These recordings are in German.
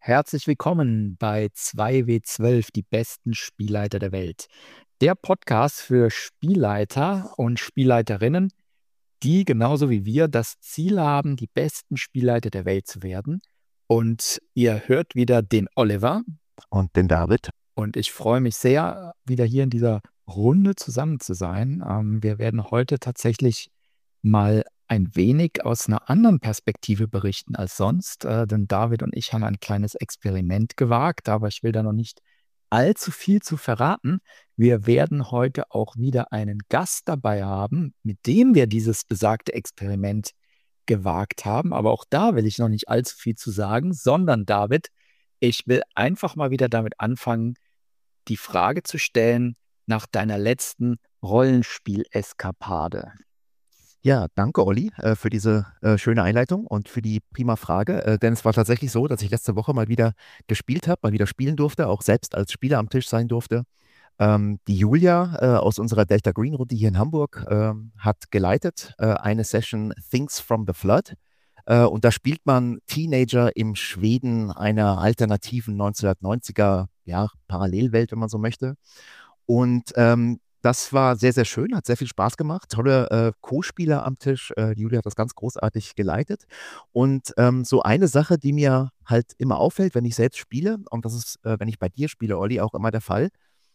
Herzlich willkommen bei 2W12, die besten Spielleiter der Welt. Der Podcast für Spielleiter und Spielleiterinnen, die genauso wie wir das Ziel haben, die besten Spielleiter der Welt zu werden. Und ihr hört wieder den Oliver. Und den David. Und ich freue mich sehr, wieder hier in dieser Runde zusammen zu sein. Wir werden heute tatsächlich mal ein wenig aus einer anderen Perspektive berichten als sonst, denn David und ich haben ein kleines Experiment gewagt, aber ich will da noch nicht allzu viel zu verraten. Wir werden heute auch wieder einen Gast dabei haben, mit dem wir dieses besagte Experiment gewagt haben. Aber auch da will ich noch nicht allzu viel zu sagen, sondern David, ich will einfach mal wieder damit anfangen, die Frage zu stellen nach deiner letzten Rollenspiel-Eskapade. Ja, danke, Olli, für diese schöne Einleitung und für die prima Frage. Denn es war tatsächlich so, dass ich letzte Woche mal wieder gespielt habe, mal wieder spielen durfte, auch selbst als Spieler am Tisch sein durfte. Die Julia aus unserer Delta Green Runde hier in Hamburg hat geleitet eine Session Things from the Flood. Und da spielt man Teenager im Schweden einer alternativen 1990er Parallelwelt, wenn man so möchte. Und das war sehr, sehr schön, hat sehr viel Spaß gemacht. Tolle Co-Spieler am Tisch. Die Julia hat das ganz großartig geleitet. Und so eine Sache, die mir halt immer auffällt, wenn ich selbst spiele, und das ist, wenn ich bei dir spiele, Olli, auch immer der Fall,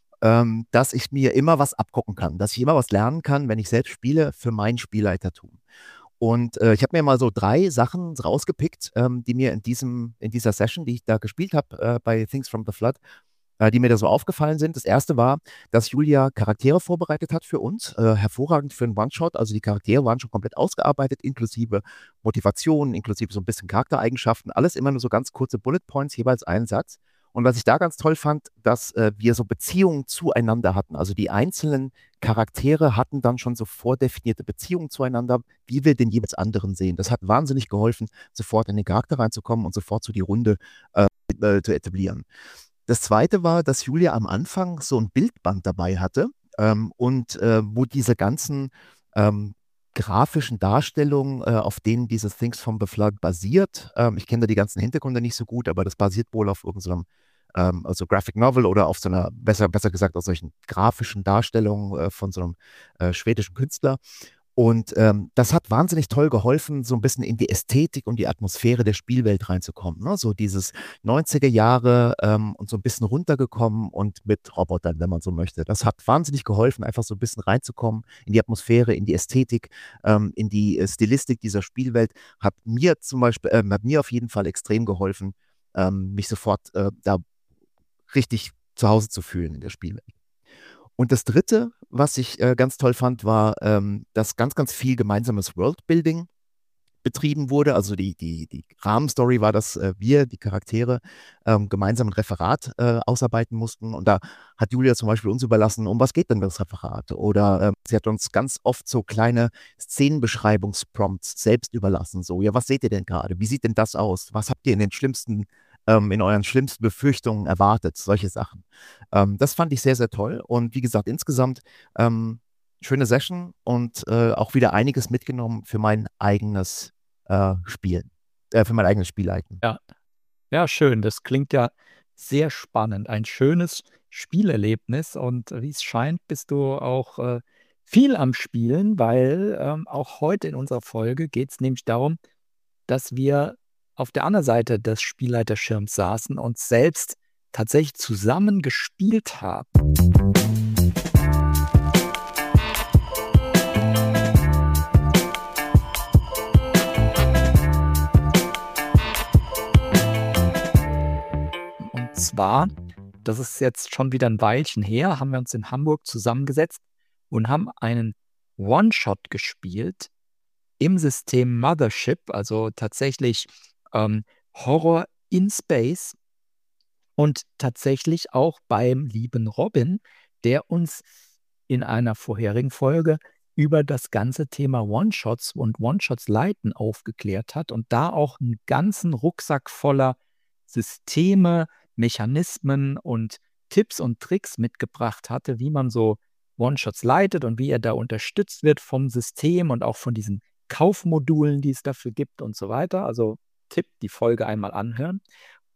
dass ich mir immer was abgucken kann, dass ich immer was lernen kann, wenn ich selbst spiele, für mein Spielleitertum. Und ich habe mir mal so 3 Sachen rausgepickt, die mir in dieser Session, die ich da gespielt habe, bei Things from the Flood, die mir da so aufgefallen sind. Das erste war, dass Julia Charaktere vorbereitet hat für uns, hervorragend für einen One-Shot. Also die Charaktere waren schon komplett ausgearbeitet, inklusive Motivation, inklusive so ein bisschen Charaktereigenschaften, alles immer nur so ganz kurze Bullet Points, jeweils einen Satz. Und was ich da ganz toll fand, dass wir so Beziehungen zueinander hatten. Also die einzelnen Charaktere hatten dann schon so vordefinierte Beziehungen zueinander, wie wir den jeweils anderen sehen. Das hat wahnsinnig geholfen, sofort in den Charakter reinzukommen und sofort so die Runde zu etablieren. Das zweite war, dass Julia am Anfang so ein Bildband dabei hatte wo diese ganzen grafischen Darstellungen, auf denen dieses Things from the Flood basiert, ich kenne da die ganzen Hintergründe nicht so gut, aber das basiert wohl auf irgendeinem also Graphic Novel oder auf so einer, besser gesagt, auf solchen grafischen Darstellungen von so einem schwedischen Künstler. Und das hat wahnsinnig toll geholfen, so ein bisschen in die Ästhetik und die Atmosphäre der Spielwelt reinzukommen. Ne? So dieses 90er Jahre und so ein bisschen runtergekommen und mit Robotern, wenn man so möchte. Das hat wahnsinnig geholfen, einfach so ein bisschen reinzukommen in die Atmosphäre, in die Ästhetik, in die Stilistik dieser Spielwelt. Hat mir zum Beispiel, hat mir auf jeden Fall extrem geholfen, mich sofort da richtig zu Hause zu fühlen in der Spielwelt. Und das Dritte, was ich ganz toll fand, war, dass ganz, ganz viel gemeinsames Worldbuilding betrieben wurde. Also die Rahmenstory war, dass wir, die Charaktere, gemeinsam ein Referat ausarbeiten mussten. Und da hat Julia zum Beispiel uns überlassen, um was geht denn das Referat? Oder sie hat uns ganz oft so kleine Szenenbeschreibungsprompts selbst überlassen. So, ja, was seht ihr denn gerade? Wie sieht denn das aus? Was habt ihr in euren schlimmsten Befürchtungen erwartet? Solche Sachen. Das fand ich sehr, sehr toll. Und wie gesagt, insgesamt schöne Session und auch wieder einiges mitgenommen für mein eigenes Spielen, für mein eigenes Spielleiten. Ja, ja, schön. Das klingt ja sehr spannend. Ein schönes Spielerlebnis und wie es scheint, bist du auch viel am Spielen, weil auch heute in unserer Folge geht es nämlich darum, dass wir auf der anderen Seite des Spielleiterschirms saßen und selbst tatsächlich zusammen gespielt haben. Und zwar, das ist jetzt schon wieder ein Weilchen her, haben wir uns in Hamburg zusammengesetzt und haben einen One-Shot gespielt im System Mothership, also tatsächlich Horror in Space und tatsächlich auch beim lieben Robin, der uns in einer vorherigen Folge über das ganze Thema One-Shots und One-Shots leiten aufgeklärt hat und da auch einen ganzen Rucksack voller Systeme, Mechanismen und Tipps und Tricks mitgebracht hatte, wie man so One-Shots leitet und wie er da unterstützt wird vom System und auch von diesen Kaufmodulen, die es dafür gibt und so weiter. Also Tipp, die Folge einmal anhören.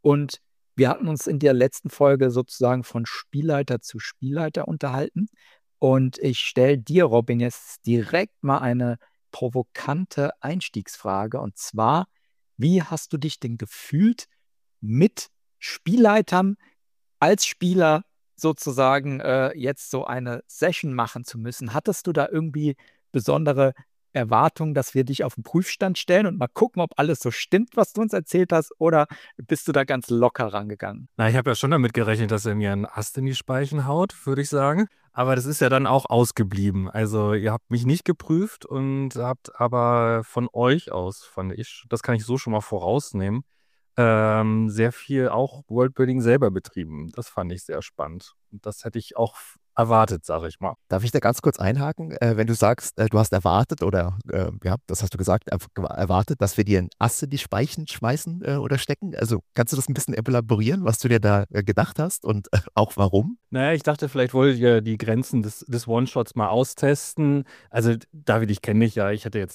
Und wir hatten uns in der letzten Folge sozusagen von Spielleiter zu Spielleiter unterhalten. Und ich stelle dir, Robin, jetzt direkt mal eine provokante Einstiegsfrage. Und zwar, wie hast du dich denn gefühlt mit Spielleitern als Spieler sozusagen jetzt so eine Session machen zu müssen? Hattest du da irgendwie besondere Erwartungen, dass wir dich auf den Prüfstand stellen und mal gucken, ob alles so stimmt, was du uns erzählt hast, oder bist du da ganz locker rangegangen? Na, ich habe ja schon damit gerechnet, dass er mir einen Ast in die Speichen haut, würde ich sagen. Aber das ist ja dann auch ausgeblieben. Also ihr habt mich nicht geprüft und habt aber von euch aus, fand ich, das kann ich so schon mal vorausnehmen, sehr viel auch Worldbuilding selber betrieben. Das fand ich sehr spannend. Und das hätte ich auch erwartet, sage ich mal. Darf ich da ganz kurz einhaken? Wenn du sagst, du hast erwartet oder ja, das hast du gesagt, erwartet, dass wir dir ein Ass in die Speichen schmeißen oder stecken. Also kannst du das ein bisschen elaborieren, was du dir da gedacht hast und auch warum? Naja, ich dachte, vielleicht wollt ihr die Grenzen des One-Shots mal austesten. Also, David, ich kenne dich ja.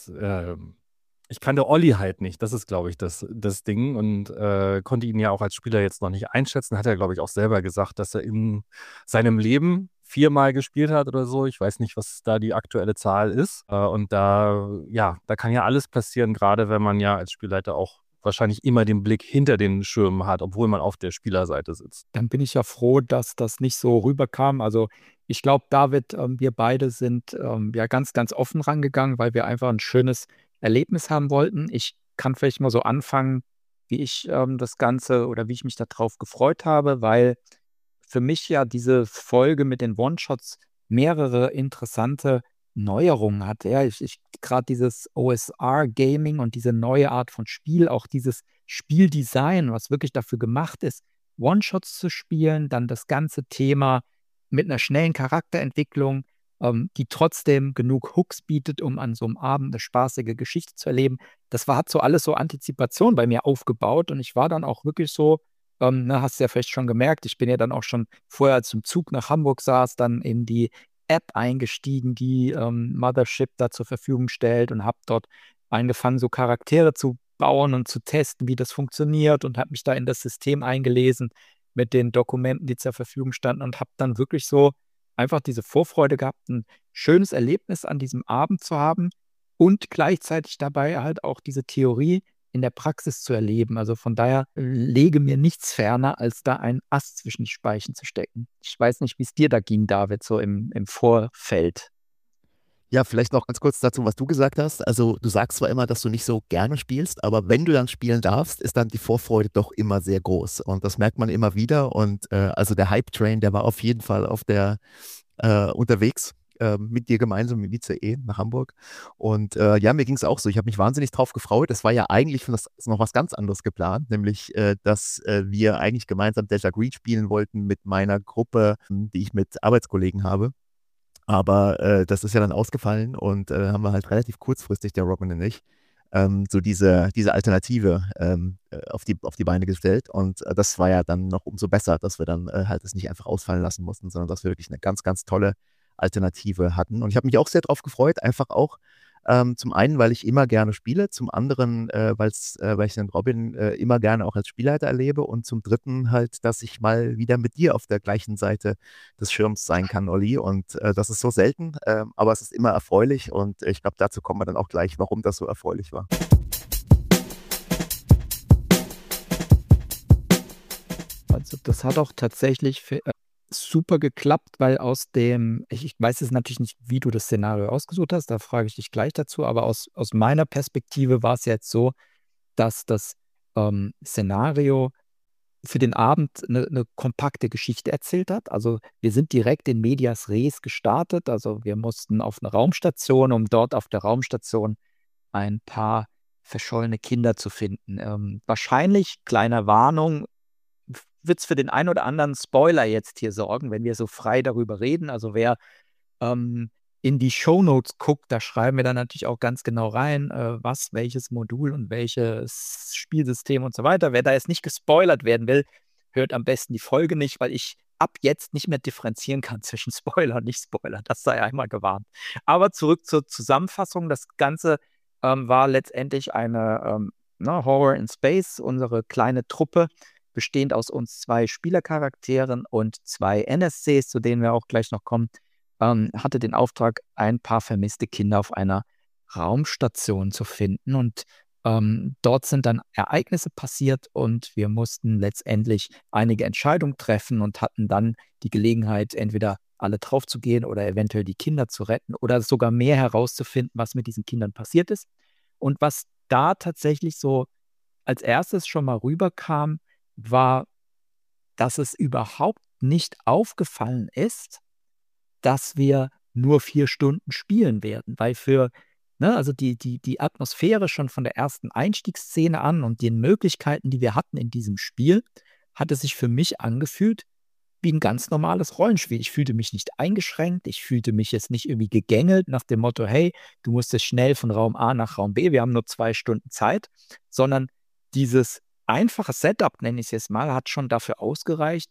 Ich kannte Olli halt nicht. Das ist, glaube ich, das Ding. Und konnte ihn ja auch als Spieler jetzt noch nicht einschätzen. Hat er, glaube ich, auch selber gesagt, dass er in seinem Leben 4-mal gespielt hat oder so. Ich weiß nicht, was da die aktuelle Zahl ist. Und da kann ja alles passieren, gerade wenn man ja als Spielleiter auch wahrscheinlich immer den Blick hinter den Schirmen hat, obwohl man auf der Spielerseite sitzt. Dann bin ich ja froh, dass das nicht so rüberkam. Also ich glaube, David, wir beide sind ja ganz, ganz offen rangegangen, weil wir einfach ein schönes Erlebnis haben wollten. Ich kann vielleicht mal so anfangen, wie ich das Ganze oder wie ich mich darauf gefreut habe, weil für mich ja diese Folge mit den One-Shots mehrere interessante Neuerungen hat. Ja, gerade dieses OSR-Gaming und diese neue Art von Spiel, auch dieses Spieldesign, was wirklich dafür gemacht ist, One-Shots zu spielen, dann das ganze Thema mit einer schnellen Charakterentwicklung, die trotzdem genug Hooks bietet, um an so einem Abend eine spaßige Geschichte zu erleben. Hat so alles so Antizipation bei mir aufgebaut und ich war dann auch wirklich so, hast du ja vielleicht schon gemerkt, ich bin ja dann auch schon vorher, als ich im Zug nach Hamburg saß, dann in die App eingestiegen, die Mothership da zur Verfügung stellt, und habe dort angefangen, so Charaktere zu bauen und zu testen, wie das funktioniert, und habe mich da in das System eingelesen mit den Dokumenten, die zur Verfügung standen, und habe dann wirklich so einfach diese Vorfreude gehabt, ein schönes Erlebnis an diesem Abend zu haben und gleichzeitig dabei halt auch diese Theorie in der Praxis zu erleben. Also von daher lege mir nichts ferner, als da ein Ast zwischen die Speichen zu stecken. Ich weiß nicht, wie es dir da ging, David, so im Vorfeld. Ja, vielleicht noch ganz kurz dazu, was du gesagt hast. Also du sagst zwar immer, dass du nicht so gerne spielst, aber wenn du dann spielen darfst, ist dann die Vorfreude doch immer sehr groß. Und das merkt man immer wieder. Und also der Hype-Train, der war auf jeden Fall unterwegs mit dir gemeinsam mit ICE nach Hamburg. Und ja, mir ging es auch so. Ich habe mich wahnsinnig drauf gefreut. Es war ja eigentlich von das noch was ganz anderes geplant, nämlich, dass wir eigentlich gemeinsam Delta Green spielen wollten mit meiner Gruppe, die ich mit Arbeitskollegen habe. Aber das ist ja dann ausgefallen und haben wir halt relativ kurzfristig, der Robin und ich, so diese Alternative auf die Beine gestellt. Und das war ja dann noch umso besser, dass wir dann halt es nicht einfach ausfallen lassen mussten, sondern dass wir wirklich eine ganz, ganz tolle Alternative hatten. Und ich habe mich auch sehr drauf gefreut, einfach auch zum einen, weil ich immer gerne spiele, zum anderen, weil ich den Robin immer gerne auch als Spielleiter erlebe, und zum dritten halt, dass ich mal wieder mit dir auf der gleichen Seite des Schirms sein kann, Olli. Und das ist so selten, aber es ist immer erfreulich, und ich glaube, dazu kommen wir dann auch gleich, warum das so erfreulich war. Also das hat auch tatsächlich super geklappt, weil ich weiß jetzt natürlich nicht, wie du das Szenario ausgesucht hast, da frage ich dich gleich dazu, aber aus meiner Perspektive war es jetzt so, dass das Szenario für den Abend eine kompakte Geschichte erzählt hat. Also wir sind direkt in Medias Res gestartet. Also wir mussten auf eine Raumstation, um dort auf der Raumstation ein paar verschollene Kinder zu finden. Wahrscheinlich, kleine Warnung, wird es für den einen oder anderen Spoiler jetzt hier sorgen, wenn wir so frei darüber reden. Also wer in die Shownotes guckt, da schreiben wir dann natürlich auch ganz genau rein, welches Modul und welches Spielsystem und so weiter. Wer da jetzt nicht gespoilert werden will, hört am besten die Folge nicht, weil ich ab jetzt nicht mehr differenzieren kann zwischen Spoiler und Nicht-Spoiler. Das sei einmal gewarnt. Aber zurück zur Zusammenfassung. Das Ganze war letztendlich eine Horror in Space, unsere kleine Truppe, bestehend aus uns 2 Spielercharakteren und 2 NSCs, zu denen wir auch gleich noch kommen, hatte den Auftrag, ein paar vermisste Kinder auf einer Raumstation zu finden. Und dort sind dann Ereignisse passiert und wir mussten letztendlich einige Entscheidungen treffen und hatten dann die Gelegenheit, entweder alle draufzugehen oder eventuell die Kinder zu retten oder sogar mehr herauszufinden, was mit diesen Kindern passiert ist. Und was da tatsächlich so als erstes schon mal rüberkam, war, dass es überhaupt nicht aufgefallen ist, dass wir nur 4 Stunden spielen werden, weil also die Atmosphäre schon von der ersten Einstiegsszene an und den Möglichkeiten, die wir hatten in diesem Spiel, hat es sich für mich angefühlt wie ein ganz normales Rollenspiel. Ich fühlte mich nicht eingeschränkt, ich fühlte mich jetzt nicht irgendwie gegängelt nach dem Motto: „Hey, du musst jetzt schnell von Raum A nach Raum B, wir haben nur 2 Stunden Zeit“, sondern dieses einfache Setup, nenne ich es jetzt mal, hat schon dafür ausgereicht,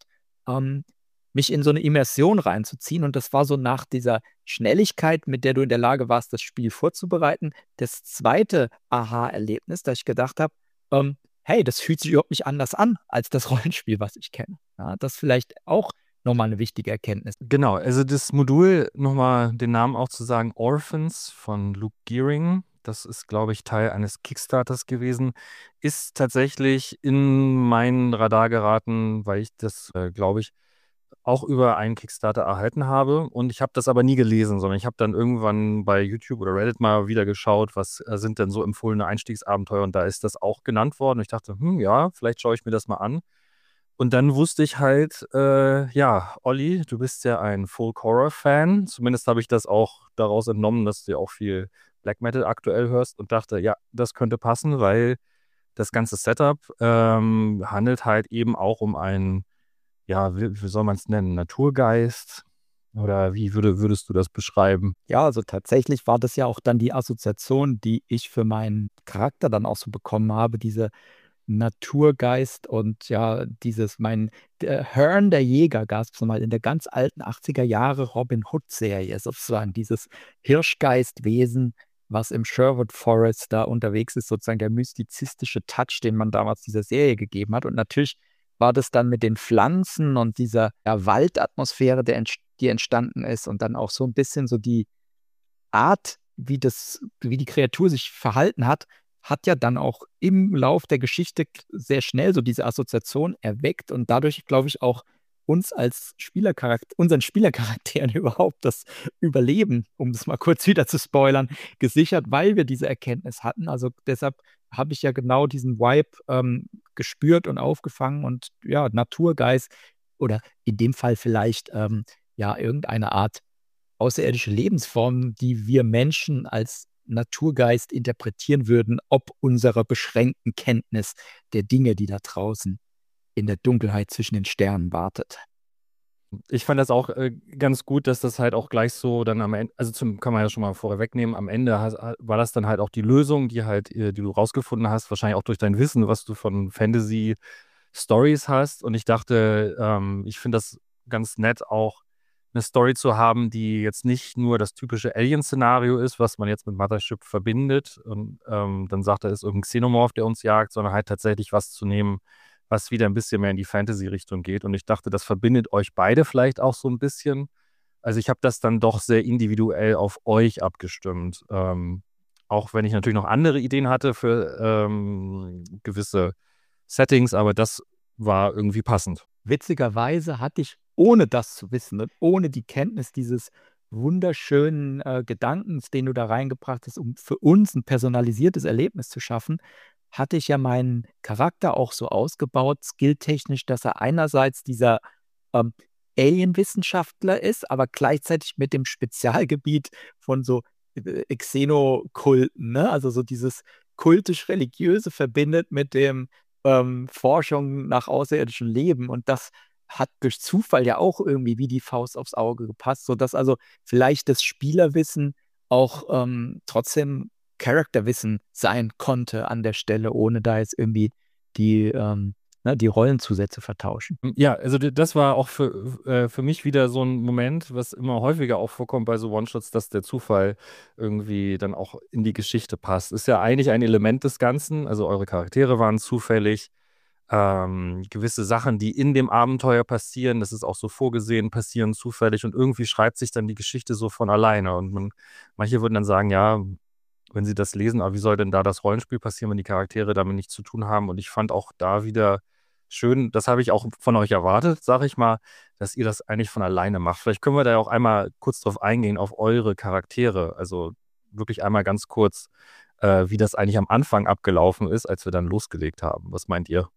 mich in so eine Immersion reinzuziehen. Und das war so nach dieser Schnelligkeit, mit der du in der Lage warst, das Spiel vorzubereiten, das zweite Aha-Erlebnis, dass ich gedacht habe, hey, das fühlt sich überhaupt nicht anders an als das Rollenspiel, was ich kenne. Ja, das ist vielleicht auch nochmal eine wichtige Erkenntnis. Genau, also das Modul, nochmal den Namen auch zu sagen, Orphans von Luke Gearing, das ist, glaube ich, Teil eines Kickstarters gewesen, ist tatsächlich in mein Radar geraten, weil ich das, glaube ich, auch über einen Kickstarter erhalten habe. Und ich habe das aber nie gelesen, sondern ich habe dann irgendwann bei YouTube oder Reddit mal wieder geschaut, was sind denn so empfohlene Einstiegsabenteuer. Und da ist das auch genannt worden. Und ich dachte, ja, vielleicht schaue ich mir das mal an. Und dann wusste ich halt, ja, Olli, du bist ja ein Folk-Horror-Fan. Zumindest habe ich das auch daraus entnommen, dass du ja auch viel Black Metal aktuell hörst und dachte, ja, das könnte passen, weil das ganze Setup handelt halt eben auch um einen, ja, wie soll man es nennen, Naturgeist? Oder wie würdest du das beschreiben? Ja, also tatsächlich war das ja auch dann die Assoziation, die ich für meinen Charakter dann auch so bekommen habe, diese Naturgeist und ja, Hearn der Jäger gab es mal in der ganz alten 80er Jahre Robin Hood-Serie, sozusagen dieses Hirschgeistwesen, was im Sherwood Forest da unterwegs ist, sozusagen der mystizistische Touch, den man damals dieser Serie gegeben hat. Und natürlich war das dann mit den Pflanzen und dieser Waldatmosphäre, die entstanden ist und dann auch so ein bisschen so die Art, wie die Kreatur sich verhalten hat, hat ja dann auch im Lauf der Geschichte sehr schnell so diese Assoziation erweckt und dadurch, glaube ich, auch unseren Spielercharakteren überhaupt das Überleben, um das mal kurz wieder zu spoilern, gesichert, weil wir diese Erkenntnis hatten. Also deshalb habe ich ja genau diesen Vibe gespürt und aufgefangen und ja, Naturgeist oder in dem Fall vielleicht ja irgendeine Art außerirdische Lebensform, die wir Menschen als Naturgeist interpretieren würden, ob unserer beschränkten Kenntnis der Dinge, die da draußen in der Dunkelheit zwischen den Sternen wartet. Ich fand das auch ganz gut, dass das halt auch gleich so dann am Ende, also kann man ja schon mal vorwegnehmen, am Ende war das dann halt auch die Lösung, die du rausgefunden hast, wahrscheinlich auch durch dein Wissen, was du von Fantasy-Stories hast. Und ich dachte, ich finde das ganz nett, auch eine Story zu haben, die jetzt nicht nur das typische Alien-Szenario ist, was man jetzt mit Mothership verbindet und dann sagt er, ist irgendein Xenomorph, der uns jagt, sondern halt tatsächlich was zu nehmen, was wieder ein bisschen mehr in die Fantasy-Richtung geht. Und ich dachte, das verbindet euch beide vielleicht auch so ein bisschen. Also ich habe das dann doch sehr individuell auf euch abgestimmt. Auch wenn ich natürlich noch andere Ideen hatte für gewisse Settings, aber das war irgendwie passend. Witzigerweise hatte ich, ohne das zu wissen und ohne die Kenntnis dieses wunderschönen Gedankens, den du da reingebracht hast, um für uns ein personalisiertes Erlebnis zu schaffen, hatte ich ja meinen Charakter auch so ausgebaut, skilltechnisch, dass er einerseits dieser Alien-Wissenschaftler ist, aber gleichzeitig mit dem Spezialgebiet von so Xenokulten, ne? Also so dieses kultisch-religiöse verbindet mit dem Forschung nach außerirdischem Leben. Und das hat durch Zufall ja auch irgendwie wie die Faust aufs Auge gepasst, sodass also vielleicht das Spielerwissen auch trotzdem Charakterwissen sein konnte an der Stelle, ohne da jetzt irgendwie die Rollenzusätze vertauschen. Ja, also das war auch für mich wieder so ein Moment, was immer häufiger auch vorkommt bei so One-Shots, dass der Zufall irgendwie dann auch in die Geschichte passt. Ist ja eigentlich ein Element des Ganzen, also eure Charaktere waren zufällig, gewisse Sachen, die in dem Abenteuer passieren, das ist auch so vorgesehen, passieren zufällig und irgendwie schreibt sich dann die Geschichte so von alleine. Und manche würden dann sagen, ja, wenn sie das lesen, aber wie soll denn da das Rollenspiel passieren, wenn die Charaktere damit nichts zu tun haben? Und ich fand auch da wieder schön, das habe ich auch von euch erwartet, sage ich mal, dass ihr das eigentlich von alleine macht. Vielleicht können wir da ja auch einmal kurz drauf eingehen, auf eure Charaktere. Also wirklich einmal ganz kurz, wie das eigentlich am Anfang abgelaufen ist, als wir dann losgelegt haben. Was meint ihr?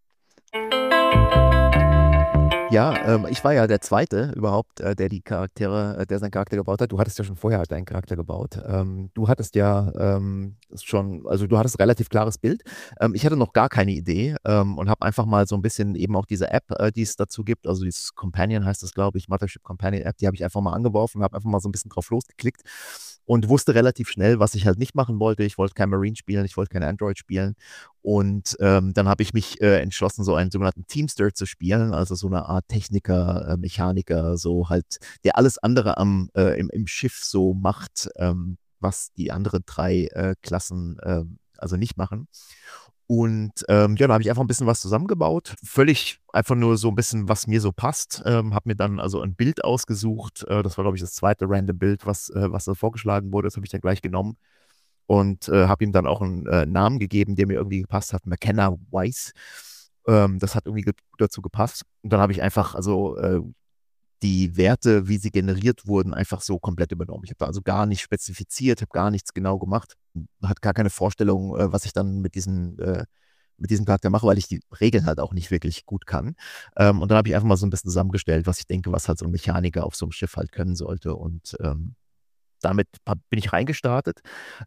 Ja, ich war ja der Zweite überhaupt, der seinen Charakter gebaut hat. Du hattest ja schon vorher deinen Charakter gebaut. Du hattest ja also du hattest ein relativ klares Bild. Ich hatte noch gar keine Idee und habe einfach mal so ein bisschen eben auch diese App, die es dazu gibt, also dieses Companion heißt das, glaube ich, Mothership Companion App, die habe ich einfach mal angeworfen, habe einfach mal so ein bisschen drauf losgeklickt und wusste relativ schnell, was ich halt nicht machen wollte. Ich wollte kein Marine spielen, ich wollte kein Android spielen. Und dann habe ich mich entschlossen, so einen sogenannten Teamster zu spielen, also so eine Art Techniker, Mechaniker, so halt, der alles andere im Schiff so macht, was die anderen drei Klassen also nicht machen. Und ja, da habe ich einfach ein bisschen was zusammengebaut. Völlig einfach nur so ein bisschen, was mir so passt. Habe mir dann also ein Bild ausgesucht. Das war, glaube ich, das zweite random Bild, was da vorgeschlagen wurde. Das habe ich dann gleich genommen und habe ihm dann auch einen Namen gegeben, der mir irgendwie gepasst hat, McKenna Weiss. Das hat irgendwie gut dazu gepasst. Und dann habe ich einfach also die Werte, wie sie generiert wurden, einfach so komplett übernommen. Ich habe da also gar nicht spezifiziert, habe gar nichts genau gemacht, hatte gar keine Vorstellung, was ich dann mit diesem Charakter mache, weil ich die Regeln halt auch nicht wirklich gut kann. Und dann habe ich einfach mal so ein bisschen zusammengestellt, was ich denke, was halt so ein Mechaniker auf so einem Schiff halt können sollte. Und damit bin ich reingestartet.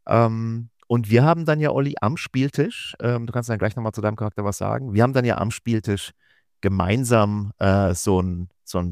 Und wir haben dann ja, Olli, am Spieltisch, du kannst dann gleich nochmal zu deinem Charakter was sagen, wir haben dann ja am Spieltisch gemeinsam so ein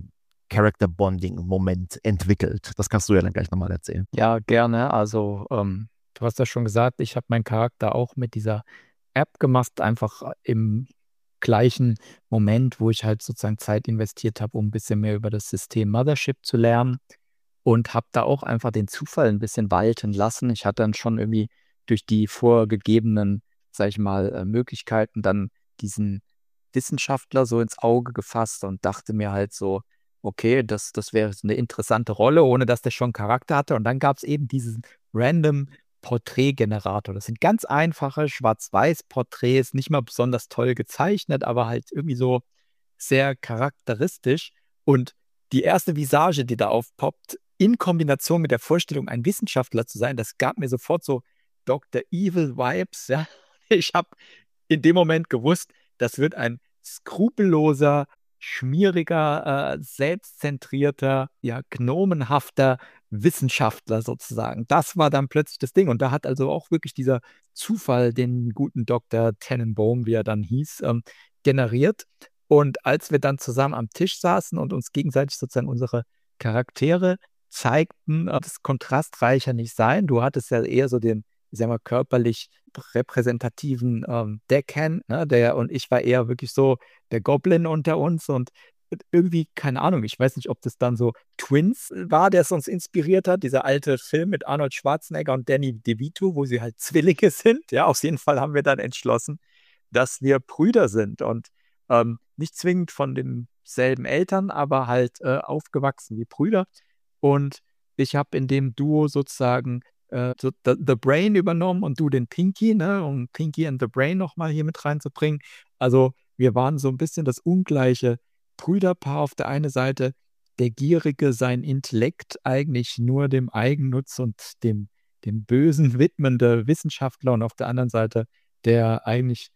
Character-Bonding-Moment entwickelt. Das kannst du ja dann gleich nochmal erzählen. Ja, gerne. Also, du hast ja schon gesagt, ich habe meinen Charakter auch mit dieser App gemacht, einfach im gleichen Moment, wo ich halt sozusagen Zeit investiert habe, um ein bisschen mehr über das System Mothership zu lernen und habe da auch einfach den Zufall ein bisschen walten lassen. Ich hatte dann schon irgendwie durch die vorgegebenen, sag ich mal, Möglichkeiten dann diesen Wissenschaftler so ins Auge gefasst und dachte mir halt so, okay, das wäre eine interessante Rolle, ohne dass der schon Charakter hatte. Und dann gab es eben diesen random Porträtgenerator. Das sind ganz einfache Schwarz-Weiß-Porträts, nicht mal besonders toll gezeichnet, aber halt irgendwie so sehr charakteristisch. Und die erste Visage, die da aufpoppt, in Kombination mit der Vorstellung, ein Wissenschaftler zu sein, das gab mir sofort so Dr. Evil Vibes. Ja. Ich habe in dem Moment gewusst, das wird ein skrupelloser, schmieriger, selbstzentrierter, ja, gnomenhafter Wissenschaftler sozusagen. Das war dann plötzlich das Ding. Und da hat also auch wirklich dieser Zufall den guten Dr. Tenenbaum, wie er dann hieß, generiert. Und als wir dann zusammen am Tisch saßen und uns gegenseitig sozusagen unsere Charaktere zeigten, das kontrastreicher nicht sein. Du hattest ja eher so den, ich sag mal, körperlich repräsentativen Deckhand, ne, und ich war eher wirklich so der Goblin unter uns und irgendwie, keine Ahnung, ich weiß nicht, ob das dann so Twins war, der es uns inspiriert hat, dieser alte Film mit Arnold Schwarzenegger und Danny DeVito, wo sie halt Zwillinge sind. Ja, auf jeden Fall haben wir dann entschlossen, dass wir Brüder sind und nicht zwingend von denselben Eltern, aber halt aufgewachsen wie Brüder. Und ich habe in dem Duo sozusagen so The Brain übernommen und du den Pinky, ne, um Pinky and the Brain nochmal hier mit reinzubringen. Also wir waren so ein bisschen das ungleiche Brüderpaar auf der einen Seite, der Gierige sein Intellekt eigentlich nur dem Eigennutz und dem Bösen widmende Wissenschaftler und auf der anderen Seite der eigentlich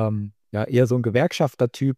ja eher so ein Gewerkschaftertyp,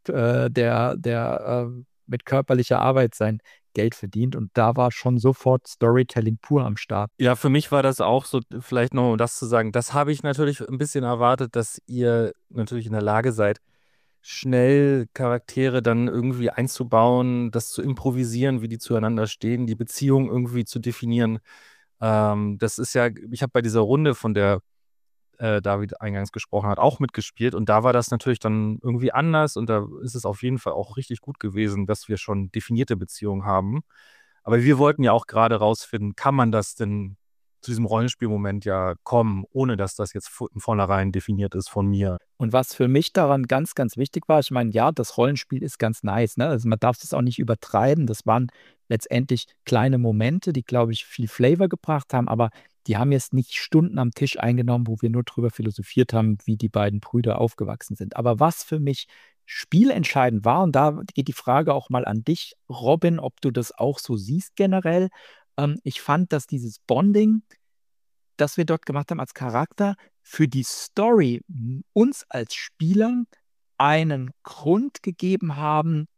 der mit körperlicher Arbeit sein Geld verdient. Und da war schon sofort Storytelling pur am Start. Ja, für mich war das auch so, vielleicht noch, um das zu sagen, das habe ich natürlich ein bisschen erwartet, dass ihr natürlich in der Lage seid, schnell Charaktere dann irgendwie einzubauen, das zu improvisieren, wie die zueinander stehen, die Beziehung irgendwie zu definieren. Das ist ja, ich habe bei dieser Runde, von der David eingangs gesprochen hat, auch mitgespielt und da war das natürlich dann irgendwie anders und da ist es auf jeden Fall auch richtig gut gewesen, dass wir schon definierte Beziehungen haben. Aber wir wollten ja auch gerade rausfinden, kann man das denn zu diesem Rollenspielmoment ja kommen, ohne dass das jetzt von vornherein definiert ist von mir. Und was für mich daran ganz, ganz wichtig war, ich meine, ja, das Rollenspiel ist ganz nice, ne? Also man darf das auch nicht übertreiben. Das waren letztendlich kleine Momente, die, glaube ich, viel Flavor gebracht haben, aber die haben jetzt nicht Stunden am Tisch eingenommen, wo wir nur drüber philosophiert haben, wie die beiden Brüder aufgewachsen sind. Aber was für mich spielentscheidend war, und da geht die Frage auch mal an dich, Robin, ob du das auch so siehst generell. Ich fand, dass dieses Bonding, das wir dort gemacht haben als Charakter, für die Story uns als Spielern einen Grund gegeben haben,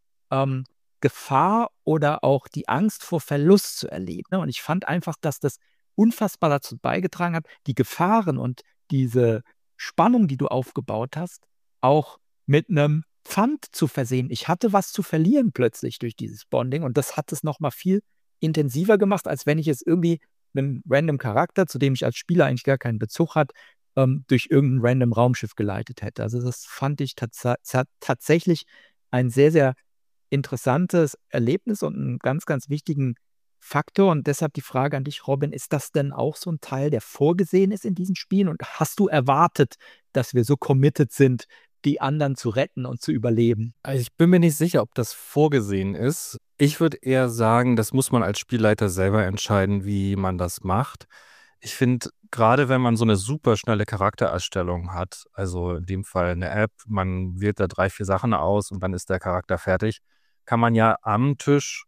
Gefahr oder auch die Angst vor Verlust zu erleben. Ne? Und ich fand einfach, dass das unfassbar dazu beigetragen hat, die Gefahren und diese Spannung, die du aufgebaut hast, auch mit einem Pfand zu versehen. Ich hatte was zu verlieren plötzlich durch dieses Bonding und das hat es nochmal viel intensiver gemacht, als wenn ich es irgendwie einen random Charakter, zu dem ich als Spieler eigentlich gar keinen Bezug hatte, durch irgendein random Raumschiff geleitet hätte. Also das fand ich tatsächlich ein sehr, sehr interessantes Erlebnis und einen ganz, ganz wichtigen Faktor. Und deshalb die Frage an dich, Robin, ist das denn auch so ein Teil, der vorgesehen ist in diesen Spielen? Und hast du erwartet, dass wir so committed sind, die anderen zu retten und zu überleben? Also ich bin mir nicht sicher, ob das vorgesehen ist. Ich würde eher sagen, das muss man als Spielleiter selber entscheiden, wie man das macht. Ich finde, gerade wenn man so eine super schnelle Charaktererstellung hat, also in dem Fall eine App, man wählt da 3, 4 Sachen aus und dann ist der Charakter fertig, kann man ja am Tisch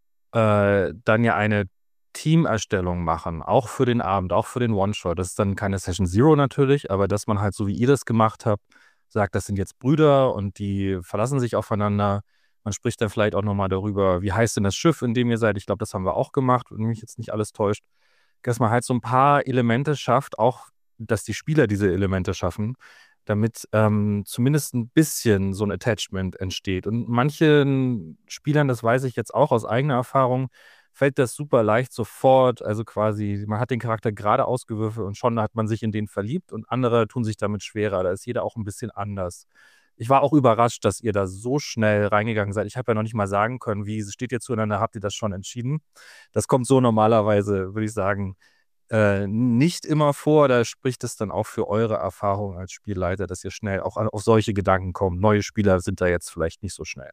dann ja eine Teamerstellung machen, auch für den Abend, auch für den One-Shot. Das ist dann keine Session Zero natürlich, aber dass man halt so wie ihr das gemacht habt, sagt, das sind jetzt Brüder und die verlassen sich aufeinander. Man spricht dann vielleicht auch nochmal darüber, wie heißt denn das Schiff, in dem ihr seid. Ich glaube, das haben wir auch gemacht, wenn mich jetzt nicht alles täuscht. Dass man halt so ein paar Elemente schafft, auch dass die Spieler diese Elemente schaffen, damit zumindest ein bisschen so ein Attachment entsteht. Und manchen Spielern, das weiß ich jetzt auch aus eigener Erfahrung, fällt das super leicht sofort. Also quasi, man hat den Charakter gerade ausgewürfelt und schon hat man sich in den verliebt und andere tun sich damit schwerer. Da ist jeder auch ein bisschen anders. Ich war auch überrascht, dass ihr da so schnell reingegangen seid. Ich habe ja noch nicht mal sagen können, wie steht ihr zueinander, habt ihr das schon entschieden? Das kommt so normalerweise, würde ich sagen, nicht immer vor. Da spricht es dann auch für eure Erfahrung als Spielleiter, dass ihr schnell auch auf solche Gedanken kommt. Neue Spieler sind da jetzt vielleicht nicht so schnell.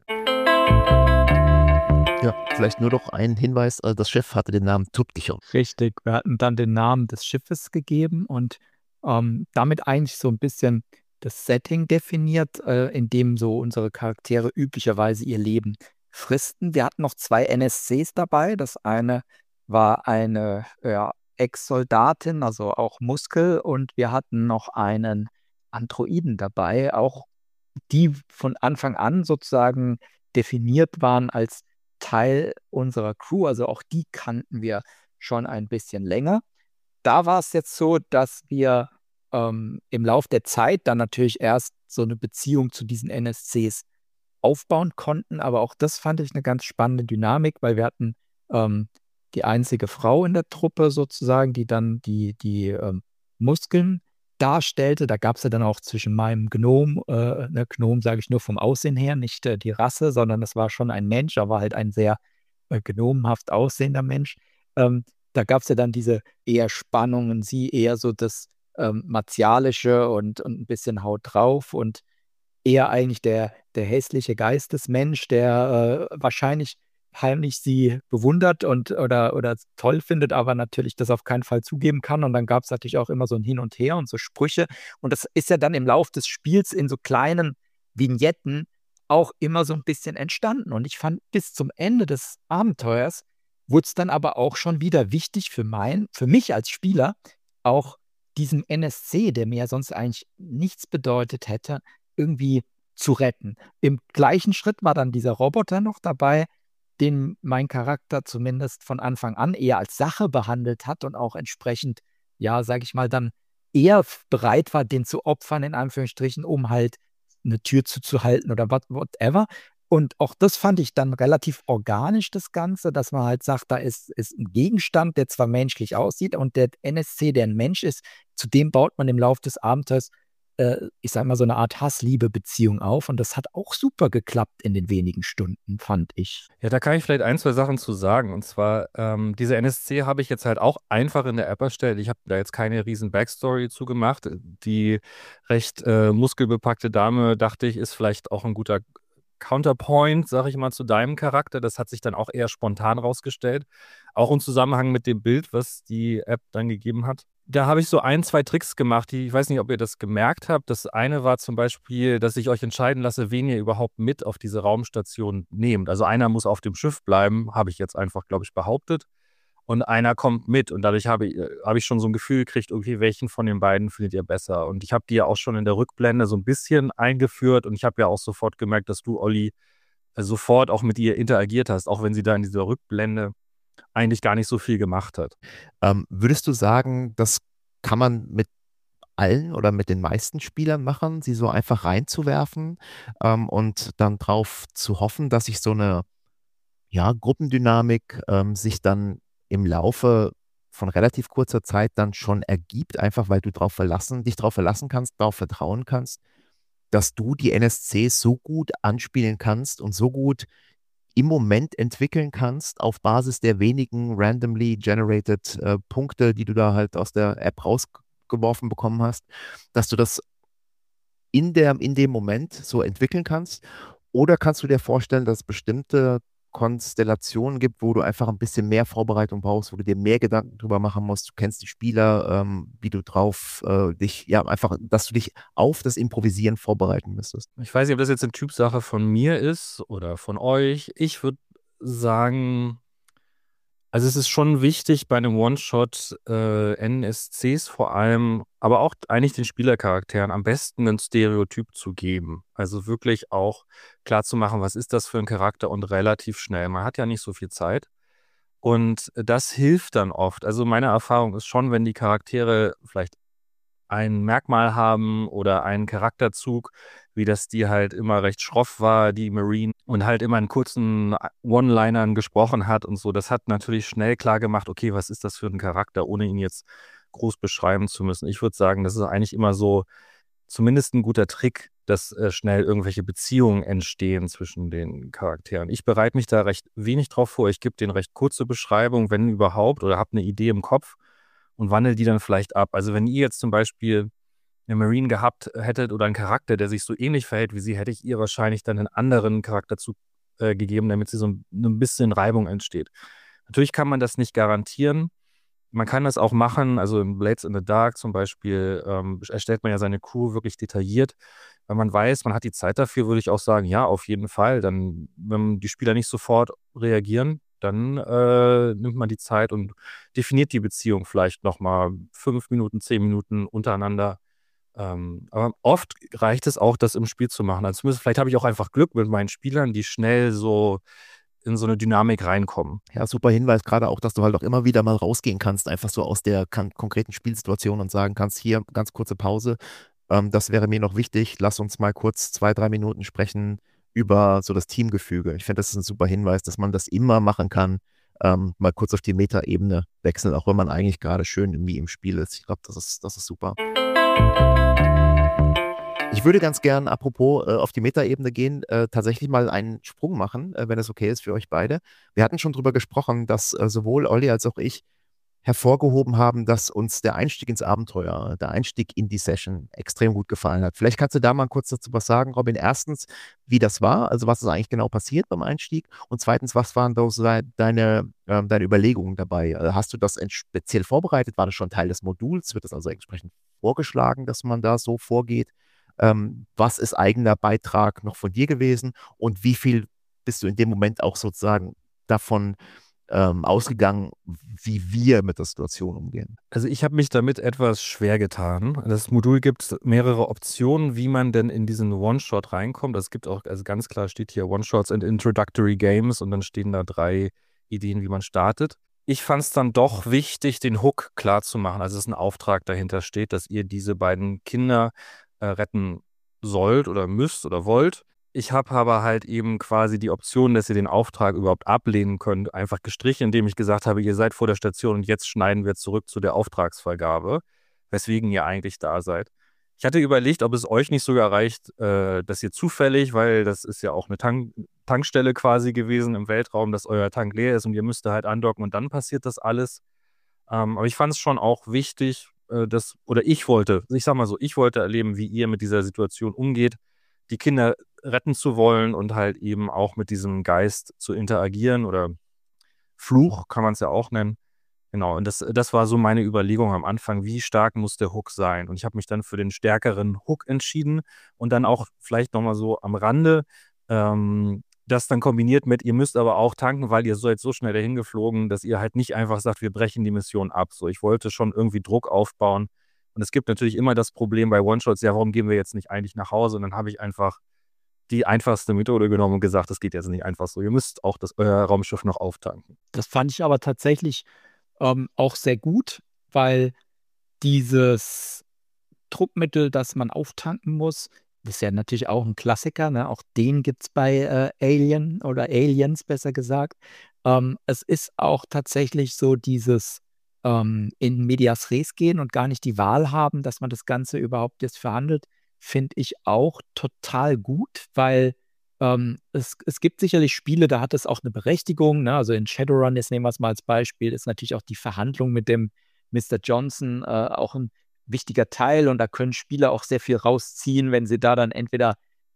Ja, vielleicht nur noch ein Hinweis, das Schiff hatte den Namen Tutkichon. Richtig, wir hatten dann den Namen des Schiffes gegeben und damit eigentlich so ein bisschen das Setting definiert, in dem so unsere Charaktere üblicherweise ihr Leben fristen. Wir hatten noch 2 NSCs dabei. Das eine war eine Ex-Soldatin, also auch Muskel, und wir hatten noch einen Androiden dabei, auch die von Anfang an sozusagen definiert waren als Teil unserer Crew. Also auch die kannten wir schon ein bisschen länger. Da war es jetzt so, dass wir im Lauf der Zeit dann natürlich erst so eine Beziehung zu diesen NSCs aufbauen konnten. Aber auch das fand ich eine ganz spannende Dynamik, weil wir hatten die einzige Frau in der Truppe sozusagen, die dann die Muskeln darstellte. Da gab es ja dann auch zwischen meinem Gnom, Gnom sage ich nur vom Aussehen her, nicht die Rasse, sondern das war schon ein Mensch, aber halt ein sehr gnomenhaft aussehender Mensch. Da gab es ja dann diese eher Spannungen, sie eher so das Martialische und ein bisschen Haut drauf und eher eigentlich der hässliche Geistesmensch, der wahrscheinlich heimlich sie bewundert oder toll findet, aber natürlich das auf keinen Fall zugeben kann. Und dann gab es natürlich auch immer so ein Hin und Her und so Sprüche. Und das ist ja dann im Lauf des Spiels in so kleinen Vignetten auch immer so ein bisschen entstanden. Und ich fand, bis zum Ende des Abenteuers wurde es dann aber auch schon wieder wichtig für mich als Spieler, auch diesem NSC, der mir ja sonst eigentlich nichts bedeutet hätte, irgendwie zu retten. Im gleichen Schritt war dann dieser Roboter noch dabei, den mein Charakter zumindest von Anfang an eher als Sache behandelt hat und auch entsprechend, ja, sage ich mal, dann eher bereit war, den zu opfern, in Anführungsstrichen, um halt eine Tür zuzuhalten oder whatever. Und auch das fand ich dann relativ organisch, das Ganze, dass man halt sagt, da ist ein Gegenstand, der zwar menschlich aussieht und der NSC, der ein Mensch ist, zu dem baut man im Laufe des Abenteuers ich sage mal, so eine Art Hass-Liebe-Beziehung auf. Und das hat auch super geklappt in den wenigen Stunden, fand ich. Ja, da kann ich vielleicht 1, 2 Sachen zu sagen. Und zwar, diese NSC habe ich jetzt halt auch einfach in der App erstellt. Ich habe da jetzt keine riesen Backstory zu gemacht. Die recht muskelbepackte Dame, dachte ich, ist vielleicht auch ein guter Counterpoint, sag ich mal, zu deinem Charakter. Das hat sich dann auch eher spontan rausgestellt. Auch im Zusammenhang mit dem Bild, was die App dann gegeben hat. Da habe ich so 1, 2 Tricks gemacht, ich weiß nicht, ob ihr das gemerkt habt. Das eine war zum Beispiel, dass ich euch entscheiden lasse, wen ihr überhaupt mit auf diese Raumstation nehmt. Also einer muss auf dem Schiff bleiben, habe ich jetzt einfach, glaube ich, behauptet. Und einer kommt mit. Und dadurch habe ich schon so ein Gefühl gekriegt, okay, welchen von den beiden findet ihr besser? Und ich habe die ja auch schon in der Rückblende so ein bisschen eingeführt. Und ich habe ja auch sofort gemerkt, dass du, Olli, sofort auch mit ihr interagiert hast, auch wenn sie da in dieser Rückblende eigentlich gar nicht so viel gemacht hat. Würdest du sagen, das kann man mit allen oder mit den meisten Spielern machen, sie so einfach reinzuwerfen und dann drauf zu hoffen, dass sich so eine Gruppendynamik sich dann im Laufe von relativ kurzer Zeit dann schon ergibt, einfach weil du dich drauf verlassen kannst, darauf vertrauen kannst, dass du die NSCs so gut anspielen kannst und so gut im Moment entwickeln kannst, auf Basis der wenigen randomly generated Punkte, die du da halt aus der App rausgeworfen bekommen hast, dass du das in dem Moment so entwickeln kannst? Oder kannst du dir vorstellen, dass es bestimmte Konstellationen gibt, wo du einfach ein bisschen mehr Vorbereitung brauchst, wo du dir mehr Gedanken drüber machen musst, du kennst die Spieler, wie du drauf einfach, dass du dich auf das Improvisieren vorbereiten müsstest? Ich weiß nicht, ob das jetzt eine Typsache von mir ist oder von euch. Ich würde sagen, also es ist schon wichtig bei einem One-Shot NSCs vor allem, aber auch eigentlich den Spielercharakteren am besten ein Stereotyp zu geben. Also wirklich auch klar zu machen, was ist das für ein Charakter und relativ schnell. Man hat ja nicht so viel Zeit. Und das hilft dann oft. Also meine Erfahrung ist schon, wenn die Charaktere vielleicht ein Merkmal haben oder einen Charakterzug, wie das die halt immer recht schroff war, die Marine, und halt immer in kurzen One-Linern gesprochen hat und so. Das hat natürlich schnell klar gemacht, okay, was ist das für ein Charakter, ohne ihn jetzt groß beschreiben zu müssen. Ich würde sagen, das ist eigentlich immer so zumindest ein guter Trick, dass schnell irgendwelche Beziehungen entstehen zwischen den Charakteren. Ich bereite mich da recht wenig drauf vor. Ich gebe denen recht kurze Beschreibung, wenn überhaupt, oder habe eine Idee im Kopf und wandle die dann vielleicht ab. Also wenn ihr jetzt zum Beispiel eine Marine gehabt hättet oder einen Charakter, der sich so ähnlich verhält wie sie, hätte ich ihr wahrscheinlich dann einen anderen Charakterzug gegeben, damit sie so ein bisschen Reibung entsteht. Natürlich kann man das nicht garantieren. Man kann das auch machen, also in Blades in the Dark zum Beispiel erstellt man ja seine Crew wirklich detailliert. Wenn man weiß, man hat die Zeit dafür, würde ich auch sagen, ja, auf jeden Fall. Dann, wenn die Spieler nicht sofort reagieren, dann nimmt man die Zeit und definiert die Beziehung vielleicht nochmal 5 Minuten, 10 Minuten untereinander. Aber oft reicht es auch, das im Spiel zu machen. Also vielleicht habe ich auch einfach Glück mit meinen Spielern, die schnell so in so eine Dynamik reinkommen. Ja, super Hinweis, gerade auch, dass du halt auch immer wieder mal rausgehen kannst, einfach so aus der konkreten Spielsituation und sagen kannst, hier, ganz kurze Pause, das wäre mir noch wichtig, lass uns mal kurz 2, 3 Minuten sprechen über so das Teamgefüge. Ich finde, das ist ein super Hinweis, dass man das immer machen kann, mal kurz auf die Metaebene wechseln, auch wenn man eigentlich gerade schön irgendwie im Spiel ist. Ich glaube, das ist super. Ich würde ganz gern, apropos auf die Metaebene gehen, tatsächlich mal einen Sprung machen, wenn es okay ist für euch beide. Wir hatten schon drüber gesprochen, dass sowohl Olli als auch ich hervorgehoben haben, dass uns der Einstieg ins Abenteuer, der Einstieg in die Session extrem gut gefallen hat. Vielleicht kannst du da mal kurz dazu was sagen, Robin. Erstens, wie das war, also was ist eigentlich genau passiert beim Einstieg? Und zweitens, was waren da so deine Überlegungen dabei? Hast du das speziell vorbereitet? War das schon Teil des Moduls? Wird das also entsprechend vorgeschlagen, dass man da so vorgeht? Was ist eigener Beitrag noch von dir gewesen? Und wie viel bist du in dem Moment auch sozusagen davon ausgegangen, wie wir mit der Situation umgehen? Also ich habe mich damit etwas schwer getan. Das Modul gibt mehrere Optionen, wie man denn in diesen One-Shot reinkommt. Es gibt auch, also ganz klar steht hier One-Shots and Introductory Games und dann stehen da 3 Ideen, wie man startet. Ich fand es dann doch wichtig, den Hook klar zu machen. Also dass ein Auftrag dahinter steht, dass ihr diese beiden Kinder retten sollt oder müsst oder wollt. Ich habe aber halt eben quasi die Option, dass ihr den Auftrag überhaupt ablehnen könnt, einfach gestrichen, indem ich gesagt habe, ihr seid vor der Station und jetzt schneiden wir zurück zu der Auftragsvergabe, weswegen ihr eigentlich da seid. Ich hatte überlegt, ob es euch nicht sogar reicht, dass ihr zufällig, weil das ist ja auch eine Tankstelle quasi gewesen im Weltraum, dass euer Tank leer ist und ihr müsst da halt andocken und dann passiert das alles. Aber ich fand es schon auch wichtig, ich wollte erleben, wie ihr mit dieser Situation umgeht, die Kinder retten zu wollen und halt eben auch mit diesem Geist zu interagieren oder Fluch kann man es ja auch nennen. Genau, und das war so meine Überlegung am Anfang, wie stark muss der Hook sein? Und ich habe mich dann für den stärkeren Hook entschieden und dann auch vielleicht nochmal so am Rande, das dann kombiniert mit, ihr müsst aber auch tanken, weil ihr seid so schnell dahin geflogen, dass ihr halt nicht einfach sagt, wir brechen die Mission ab. So, ich wollte schon irgendwie Druck aufbauen. Und es gibt natürlich immer das Problem bei One-Shots, ja, warum gehen wir jetzt nicht eigentlich nach Hause? Und dann habe ich einfach die einfachste Methode genommen und gesagt, das geht jetzt nicht einfach so. Ihr müsst auch euer Raumschiff noch auftanken. Das fand ich aber tatsächlich auch sehr gut, weil dieses Druckmittel, das man auftanken muss, das ist ja natürlich auch ein Klassiker, ne? Auch den gibt es bei Alien oder Aliens, besser gesagt. Es ist auch tatsächlich so dieses in medias res gehen und gar nicht die Wahl haben, dass man das Ganze überhaupt jetzt verhandelt, finde ich auch total gut, weil es gibt sicherlich Spiele, da hat es auch eine Berechtigung, ne? Also in Shadowrun, jetzt nehmen wir es mal als Beispiel, ist natürlich auch die Verhandlung mit dem Mr. Johnson auch ein wichtiger Teil und da können Spieler auch sehr viel rausziehen, wenn sie da dann entweder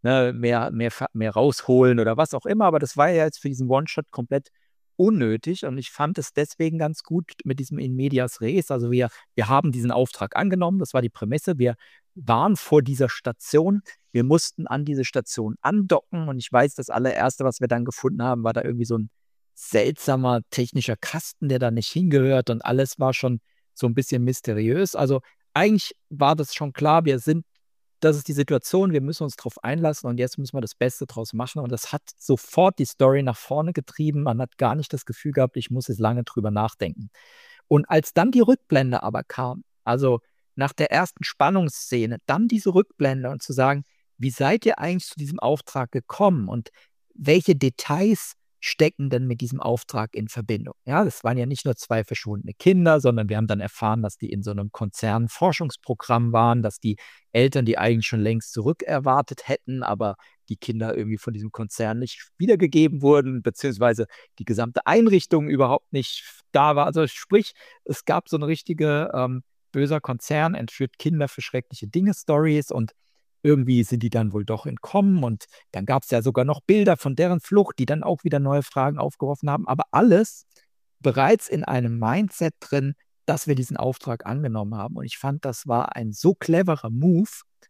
mehr rausholen oder was auch immer. Aber das war ja jetzt für diesen One-Shot komplett unnötig und ich fand es deswegen ganz gut mit diesem In Medias Res. Also wir haben diesen Auftrag angenommen, das war die Prämisse. Wir waren vor dieser Station, wir mussten an diese Station andocken und ich weiß, das allererste, was wir dann gefunden haben, war da irgendwie so ein seltsamer technischer Kasten, der da nicht hingehört und alles war schon so ein bisschen mysteriös. Also eigentlich war das schon klar, das ist die Situation, wir müssen uns darauf einlassen und jetzt müssen wir das Beste draus machen. Und das hat sofort die Story nach vorne getrieben. Man hat gar nicht das Gefühl gehabt, ich muss jetzt lange drüber nachdenken. Und als dann die Rückblende aber kam, also nach der ersten Spannungsszene, dann diese Rückblende und zu sagen, wie seid ihr eigentlich zu diesem Auftrag gekommen und welche Details stecken denn mit diesem Auftrag in Verbindung? Ja, das waren ja nicht nur 2 verschwundene Kinder, sondern wir haben dann erfahren, dass die in so einem Konzernforschungsprogramm waren, dass die Eltern die eigentlich schon längst zurückerwartet hätten, aber die Kinder irgendwie von diesem Konzern nicht wiedergegeben wurden, beziehungsweise die gesamte Einrichtung überhaupt nicht da war. Also sprich, es gab so eine richtige böser Konzern, entführt Kinder für schreckliche Dinge-Stories und irgendwie sind die dann wohl doch entkommen und dann gab es ja sogar noch Bilder von deren Flucht, die dann auch wieder neue Fragen aufgeworfen haben, aber alles bereits in einem Mindset drin, dass wir diesen Auftrag angenommen haben. Und ich fand, das war ein so cleverer Move,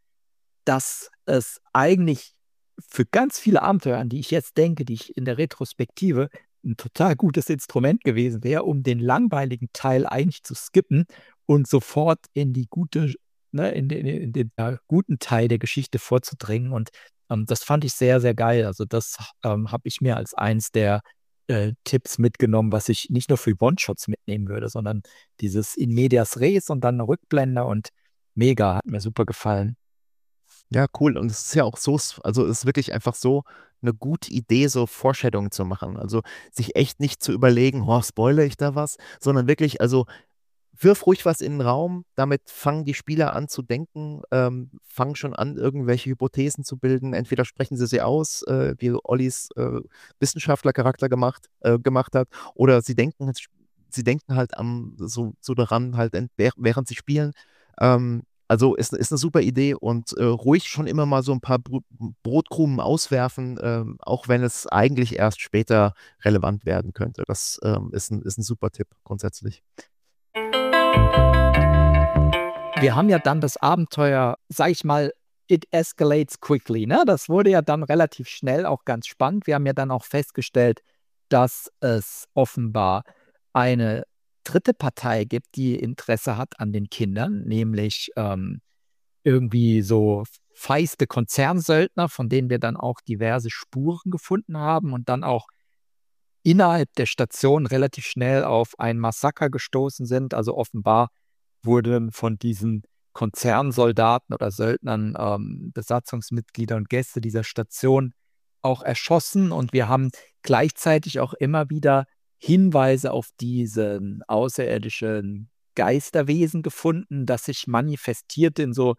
dass es eigentlich für ganz viele Abenteuer, an die ich jetzt denke, die ich in der Retrospektive ein total gutes Instrument gewesen wäre, um den langweiligen Teil eigentlich zu skippen und sofort in die gute, ne, in den guten Teil der Geschichte vorzudringen. Und das fand ich sehr, sehr geil. Also das habe ich mir als eins der Tipps mitgenommen, was ich nicht nur für One-Shots mitnehmen würde, sondern dieses In Medias Res und dann eine Rückblende und mega, hat mir super gefallen. Ja, cool. Und es ist ja auch so, also es ist wirklich einfach so eine gute Idee, so Foreshadowing zu machen. Also sich echt nicht zu überlegen, oh, spoilere ich da was, sondern wirklich, also wirf ruhig was in den Raum, damit fangen die Spieler an zu denken, fangen schon an, irgendwelche Hypothesen zu bilden. Entweder sprechen sie aus, wie Ollis Wissenschaftlercharakter gemacht hat, oder sie denken halt so daran, halt, während sie spielen. Also ist eine super Idee und ruhig schon immer mal so ein paar Brotkrumen auswerfen, auch wenn es eigentlich erst später relevant werden könnte. Das ist ein super Tipp grundsätzlich. Wir haben ja dann das Abenteuer, sag ich mal, it escalates quickly, ne? Das wurde ja dann relativ schnell auch ganz spannend. Wir haben ja dann auch festgestellt, dass es offenbar eine dritte Partei gibt, die Interesse hat an den Kindern, nämlich irgendwie so feiste Konzernsöldner, von denen wir dann auch diverse Spuren gefunden haben und dann auch innerhalb der Station relativ schnell auf ein Massaker gestoßen sind. Also offenbar wurden von diesen Konzernsoldaten oder Söldnern Besatzungsmitglieder und Gäste dieser Station auch erschossen. Und wir haben gleichzeitig auch immer wieder Hinweise auf diesen außerirdischen Geisterwesen gefunden, das sich manifestiert in so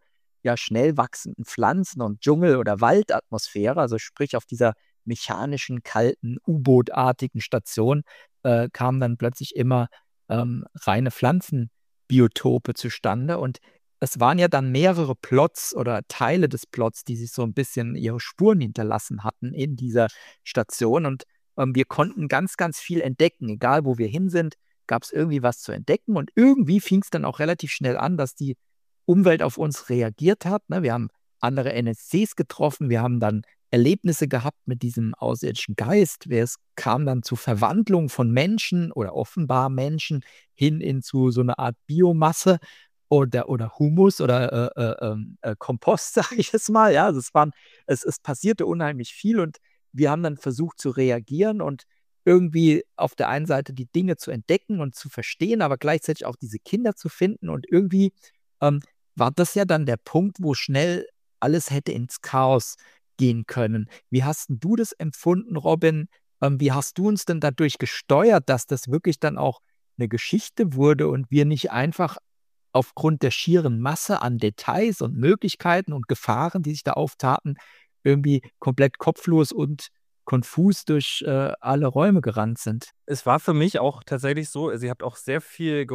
ja schnell wachsenden Pflanzen- und Dschungel- oder Waldatmosphäre, also sprich auf dieser mechanischen, kalten, U-Boot-artigen Station, kamen dann plötzlich immer reine Pflanzenbiotope zustande. Und es waren ja dann mehrere Plots oder Teile des Plots, die sich so ein bisschen ihre Spuren hinterlassen hatten in dieser Station. Und wir konnten ganz, ganz viel entdecken. Egal, wo wir hin sind, gab es irgendwie was zu entdecken. Und irgendwie fing es dann auch relativ schnell an, dass die Umwelt auf uns reagiert hat. Ne? Wir haben andere NSCs getroffen. Wir haben dann Erlebnisse gehabt mit diesem außerirdischen Geist. Es kam dann zu Verwandlung von Menschen oder offenbar Menschen hin zu so eine Art Biomasse oder Humus oder Kompost, sage ich es mal. Ja, also es passierte unheimlich viel und wir haben dann versucht zu reagieren und irgendwie auf der einen Seite die Dinge zu entdecken und zu verstehen, aber gleichzeitig auch diese Kinder zu finden. Und irgendwie war das ja dann der Punkt, wo schnell alles hätte ins Chaos gehen können. Wie hast denn du das empfunden, Robin? Wie hast du uns denn dadurch gesteuert, dass das wirklich dann auch eine Geschichte wurde und wir nicht einfach aufgrund der schieren Masse an Details und Möglichkeiten und Gefahren, die sich da auftaten, irgendwie komplett kopflos und konfus durch alle Räume gerannt sind? Es war für mich auch tatsächlich so, also ihr habt auch sehr viel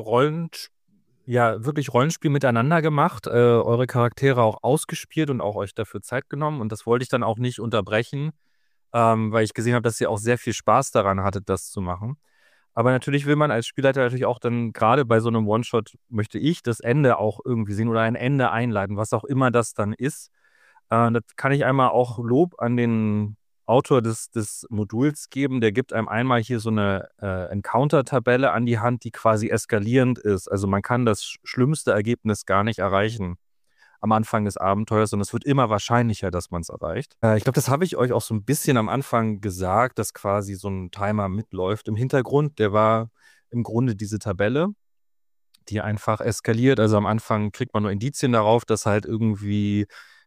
wirklich Rollenspiel miteinander gemacht, eure Charaktere auch ausgespielt und auch euch dafür Zeit genommen. Und das wollte ich dann auch nicht unterbrechen, weil ich gesehen habe, dass ihr auch sehr viel Spaß daran hattet, das zu machen. Aber natürlich will man als Spielleiter natürlich auch dann, gerade bei so einem One-Shot, möchte ich das Ende auch irgendwie sehen oder ein Ende einleiten, was auch immer das dann ist. Das kann ich einmal auch Lob an den Autor des Moduls geben. Der gibt einem einmal hier so eine Encounter-Tabelle an die Hand, die quasi eskalierend ist. Also man kann das schlimmste Ergebnis gar nicht erreichen am Anfang des Abenteuers und es wird immer wahrscheinlicher, dass man es erreicht. Ich glaube, das habe ich euch auch so ein bisschen am Anfang gesagt, dass quasi so ein Timer mitläuft im Hintergrund. Der war im Grunde diese Tabelle, die einfach eskaliert. Also am Anfang kriegt man nur Indizien darauf, dass halt irgendwie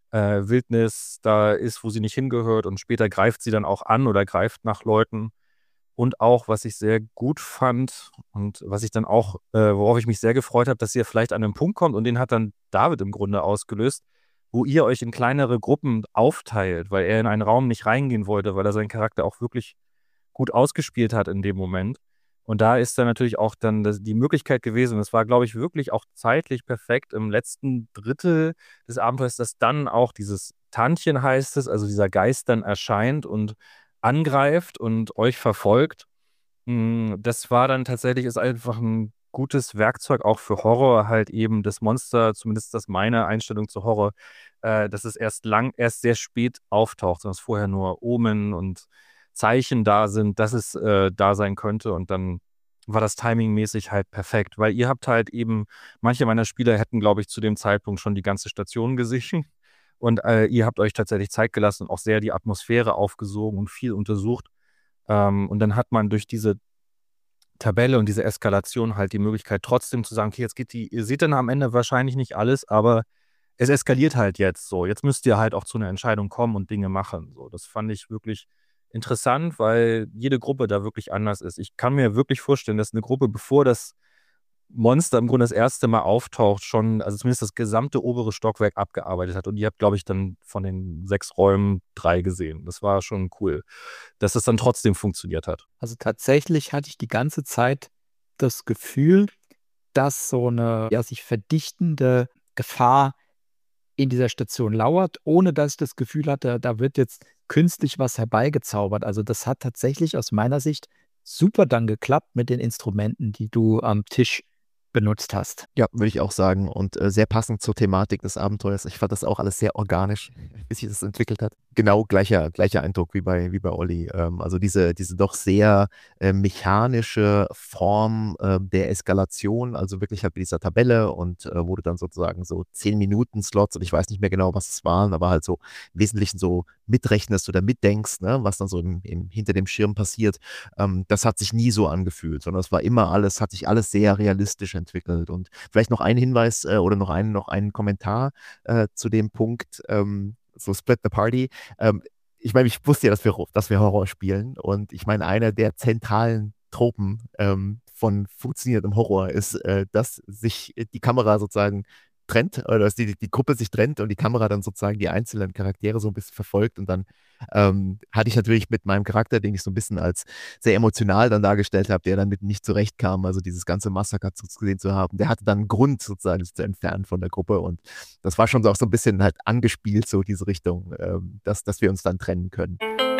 Wildnis da ist, wo sie nicht hingehört und später greift sie dann auch an oder greift nach Leuten. Und auch, was ich sehr gut fand und was ich dann auch, worauf ich mich sehr gefreut habe, dass ihr vielleicht an einen Punkt kommt und den hat dann David im Grunde ausgelöst, wo ihr euch in kleinere Gruppen aufteilt, weil er in einen Raum nicht reingehen wollte, weil er seinen Charakter auch wirklich gut ausgespielt hat in dem Moment. Und da ist dann natürlich auch dann die Möglichkeit gewesen, es war, glaube ich, wirklich auch zeitlich perfekt im letzten Drittel des Abenteuers, dass dann auch dieses Tantchen heißt es, also dieser Geist dann erscheint und angreift und euch verfolgt. Das war dann tatsächlich, ist einfach ein gutes Werkzeug auch für Horror, halt eben das Monster, zumindest das meine Einstellung zu Horror, dass es erst sehr spät auftaucht, sondern dass vorher nur Omen und Zeichen da sind, dass es da sein könnte und dann war das timingmäßig halt perfekt, weil ihr habt halt eben, manche meiner Spieler hätten, glaube ich, zu dem Zeitpunkt schon die ganze Station gesichert und ihr habt euch tatsächlich Zeit gelassen und auch sehr die Atmosphäre aufgesogen und viel untersucht. Und dann hat man durch diese Tabelle und diese Eskalation halt die Möglichkeit trotzdem zu sagen, okay, ihr seht dann am Ende wahrscheinlich nicht alles, aber es eskaliert halt jetzt so. Jetzt müsst ihr halt auch zu einer Entscheidung kommen und Dinge machen. So, das fand ich wirklich interessant, weil jede Gruppe da wirklich anders ist. Ich kann mir wirklich vorstellen, dass eine Gruppe, bevor das Monster im Grunde das erste Mal auftaucht, schon, also zumindest das gesamte obere Stockwerk abgearbeitet hat. Und ihr habt, glaube ich, dann von den 6 Räumen 3 gesehen. Das war schon cool, dass das dann trotzdem funktioniert hat. Also tatsächlich hatte ich die ganze Zeit das Gefühl, dass so eine sich verdichtende Gefahr in dieser Station lauert, ohne dass ich das Gefühl hatte, da wird jetzt künstlich was herbeigezaubert. Also das hat tatsächlich aus meiner Sicht super dann geklappt mit den Instrumenten, die du am Tisch benutzt hast. Ja, würde ich auch sagen. Und sehr passend zur Thematik des Abenteuers. Ich fand das auch alles sehr organisch, wie sich das entwickelt hat. Genau gleicher Eindruck wie bei Olli. Also diese doch sehr mechanische Form der Eskalation, also wirklich halt mit dieser Tabelle und wo du dann sozusagen so 10-Minuten-Slots und ich weiß nicht mehr genau, was es waren, aber halt so im Wesentlichen so mitrechnest oder mitdenkst, ne, was dann so hinter dem Schirm passiert. Das hat sich nie so angefühlt, sondern es war immer hat sich alles sehr realistisch entwickelt. Und vielleicht noch ein Hinweis oder noch einen Kommentar zu dem Punkt, so Split the Party. Ich meine, ich wusste ja, dass wir Horror spielen und ich meine, einer der zentralen Tropen von funktionierendem Horror ist, dass sich die Kamera sozusagen trennt oder dass die Gruppe sich trennt und die Kamera dann sozusagen die einzelnen Charaktere so ein bisschen verfolgt. Und dann hatte ich natürlich mit meinem Charakter, den ich so ein bisschen als sehr emotional dann dargestellt habe, der damit nicht zurechtkam, also dieses ganze Massaker gesehen zu haben, der hatte dann einen Grund sozusagen, sich zu entfernen von der Gruppe. Und das war schon so auch so ein bisschen halt angespielt, so diese Richtung, dass wir uns dann trennen können.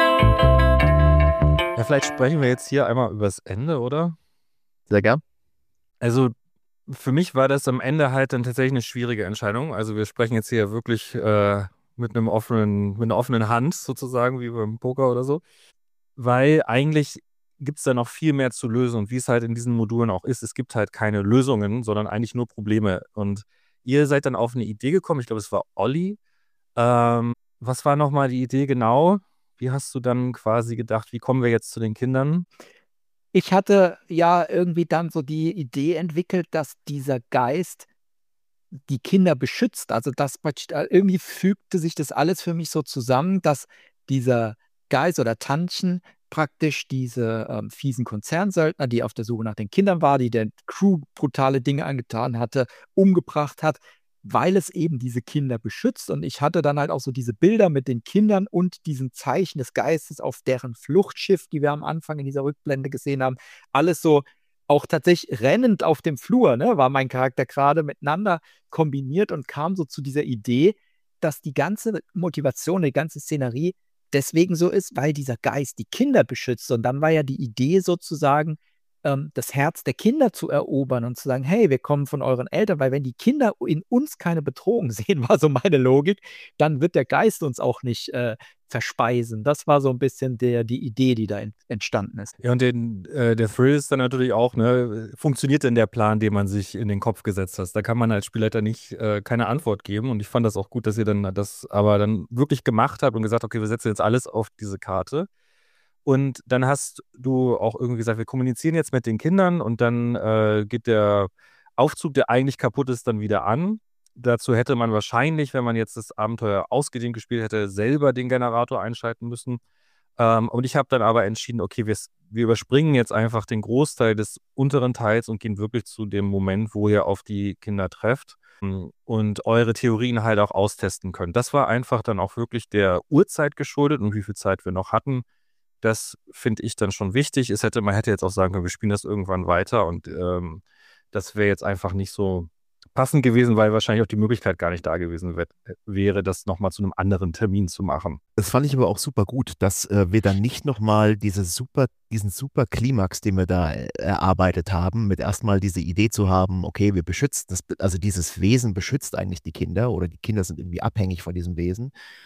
Ja, vielleicht sprechen wir jetzt hier einmal übers Ende, oder? Sehr gern. Also für mich war das am Ende halt dann tatsächlich eine schwierige Entscheidung. Also wir sprechen jetzt hier wirklich mit einer offenen Hand sozusagen, wie beim Poker oder so. Weil eigentlich gibt es da noch viel mehr zu lösen. Und wie es halt in diesen Modulen auch ist, es gibt halt keine Lösungen, sondern eigentlich nur Probleme. Und ihr seid dann auf eine Idee gekommen, ich glaube, es war Olli. Was war nochmal die Idee genau? Wie hast du dann quasi gedacht, wie kommen wir jetzt zu den Kindern? Ich hatte ja irgendwie dann so die Idee entwickelt, dass dieser Geist die Kinder beschützt. Also das irgendwie fügte sich das alles für mich so zusammen, dass dieser Geist oder Tantchen praktisch diese fiesen Konzernsöldner, die auf der Suche nach den Kindern war, die der Crew brutale Dinge angetan hatte, umgebracht hat, weil es eben diese Kinder beschützt. Und ich hatte dann halt auch so diese Bilder mit den Kindern und diesen Zeichen des Geistes auf deren Fluchtschiff, die wir am Anfang in dieser Rückblende gesehen haben. Alles so auch tatsächlich rennend auf dem Flur, ne, war mein Charakter gerade miteinander kombiniert und kam so zu dieser Idee, dass die ganze Motivation, die ganze Szenerie deswegen so ist, weil dieser Geist die Kinder beschützt. Und dann war ja die Idee sozusagen, das Herz der Kinder zu erobern und zu sagen, hey, wir kommen von euren Eltern, weil wenn die Kinder in uns keine Bedrohung sehen, war so meine Logik, dann wird der Geist uns auch nicht verspeisen. Das war so ein bisschen die Idee, die da entstanden ist. Ja, und der Thrill ist dann natürlich auch, ne, funktioniert denn der Plan, den man sich in den Kopf gesetzt hat? Da kann man als Spielleiter nicht keine Antwort geben. Und ich fand das auch gut, dass ihr dann das aber dann wirklich gemacht habt und gesagt, okay, wir setzen jetzt alles auf diese Karte. Und dann hast du auch irgendwie gesagt, wir kommunizieren jetzt mit den Kindern und dann geht der Aufzug, der eigentlich kaputt ist, dann wieder an. Dazu hätte man wahrscheinlich, wenn man jetzt das Abenteuer ausgedehnt gespielt hätte, selber den Generator einschalten müssen. Und ich habe dann aber entschieden, okay, wir überspringen jetzt einfach den Großteil des unteren Teils und gehen wirklich zu dem Moment, wo ihr auf die Kinder trefft und eure Theorien halt auch austesten könnt. Das war einfach dann auch wirklich der Uhrzeit geschuldet und wie viel Zeit wir noch hatten. Das finde ich dann schon wichtig. Man hätte jetzt auch sagen können, wir spielen das irgendwann weiter und das wäre jetzt einfach nicht so passend gewesen, weil wahrscheinlich auch die Möglichkeit gar nicht da gewesen wäre, das nochmal zu einem anderen Termin zu machen. Das fand ich aber auch super gut, dass wir dann nicht nochmal diesen super Klimax, den wir da erarbeitet haben, mit erstmal diese Idee zu haben, okay, wir beschützen also dieses Wesen beschützt eigentlich die Kinder oder die Kinder sind irgendwie abhängig von diesem Wesen.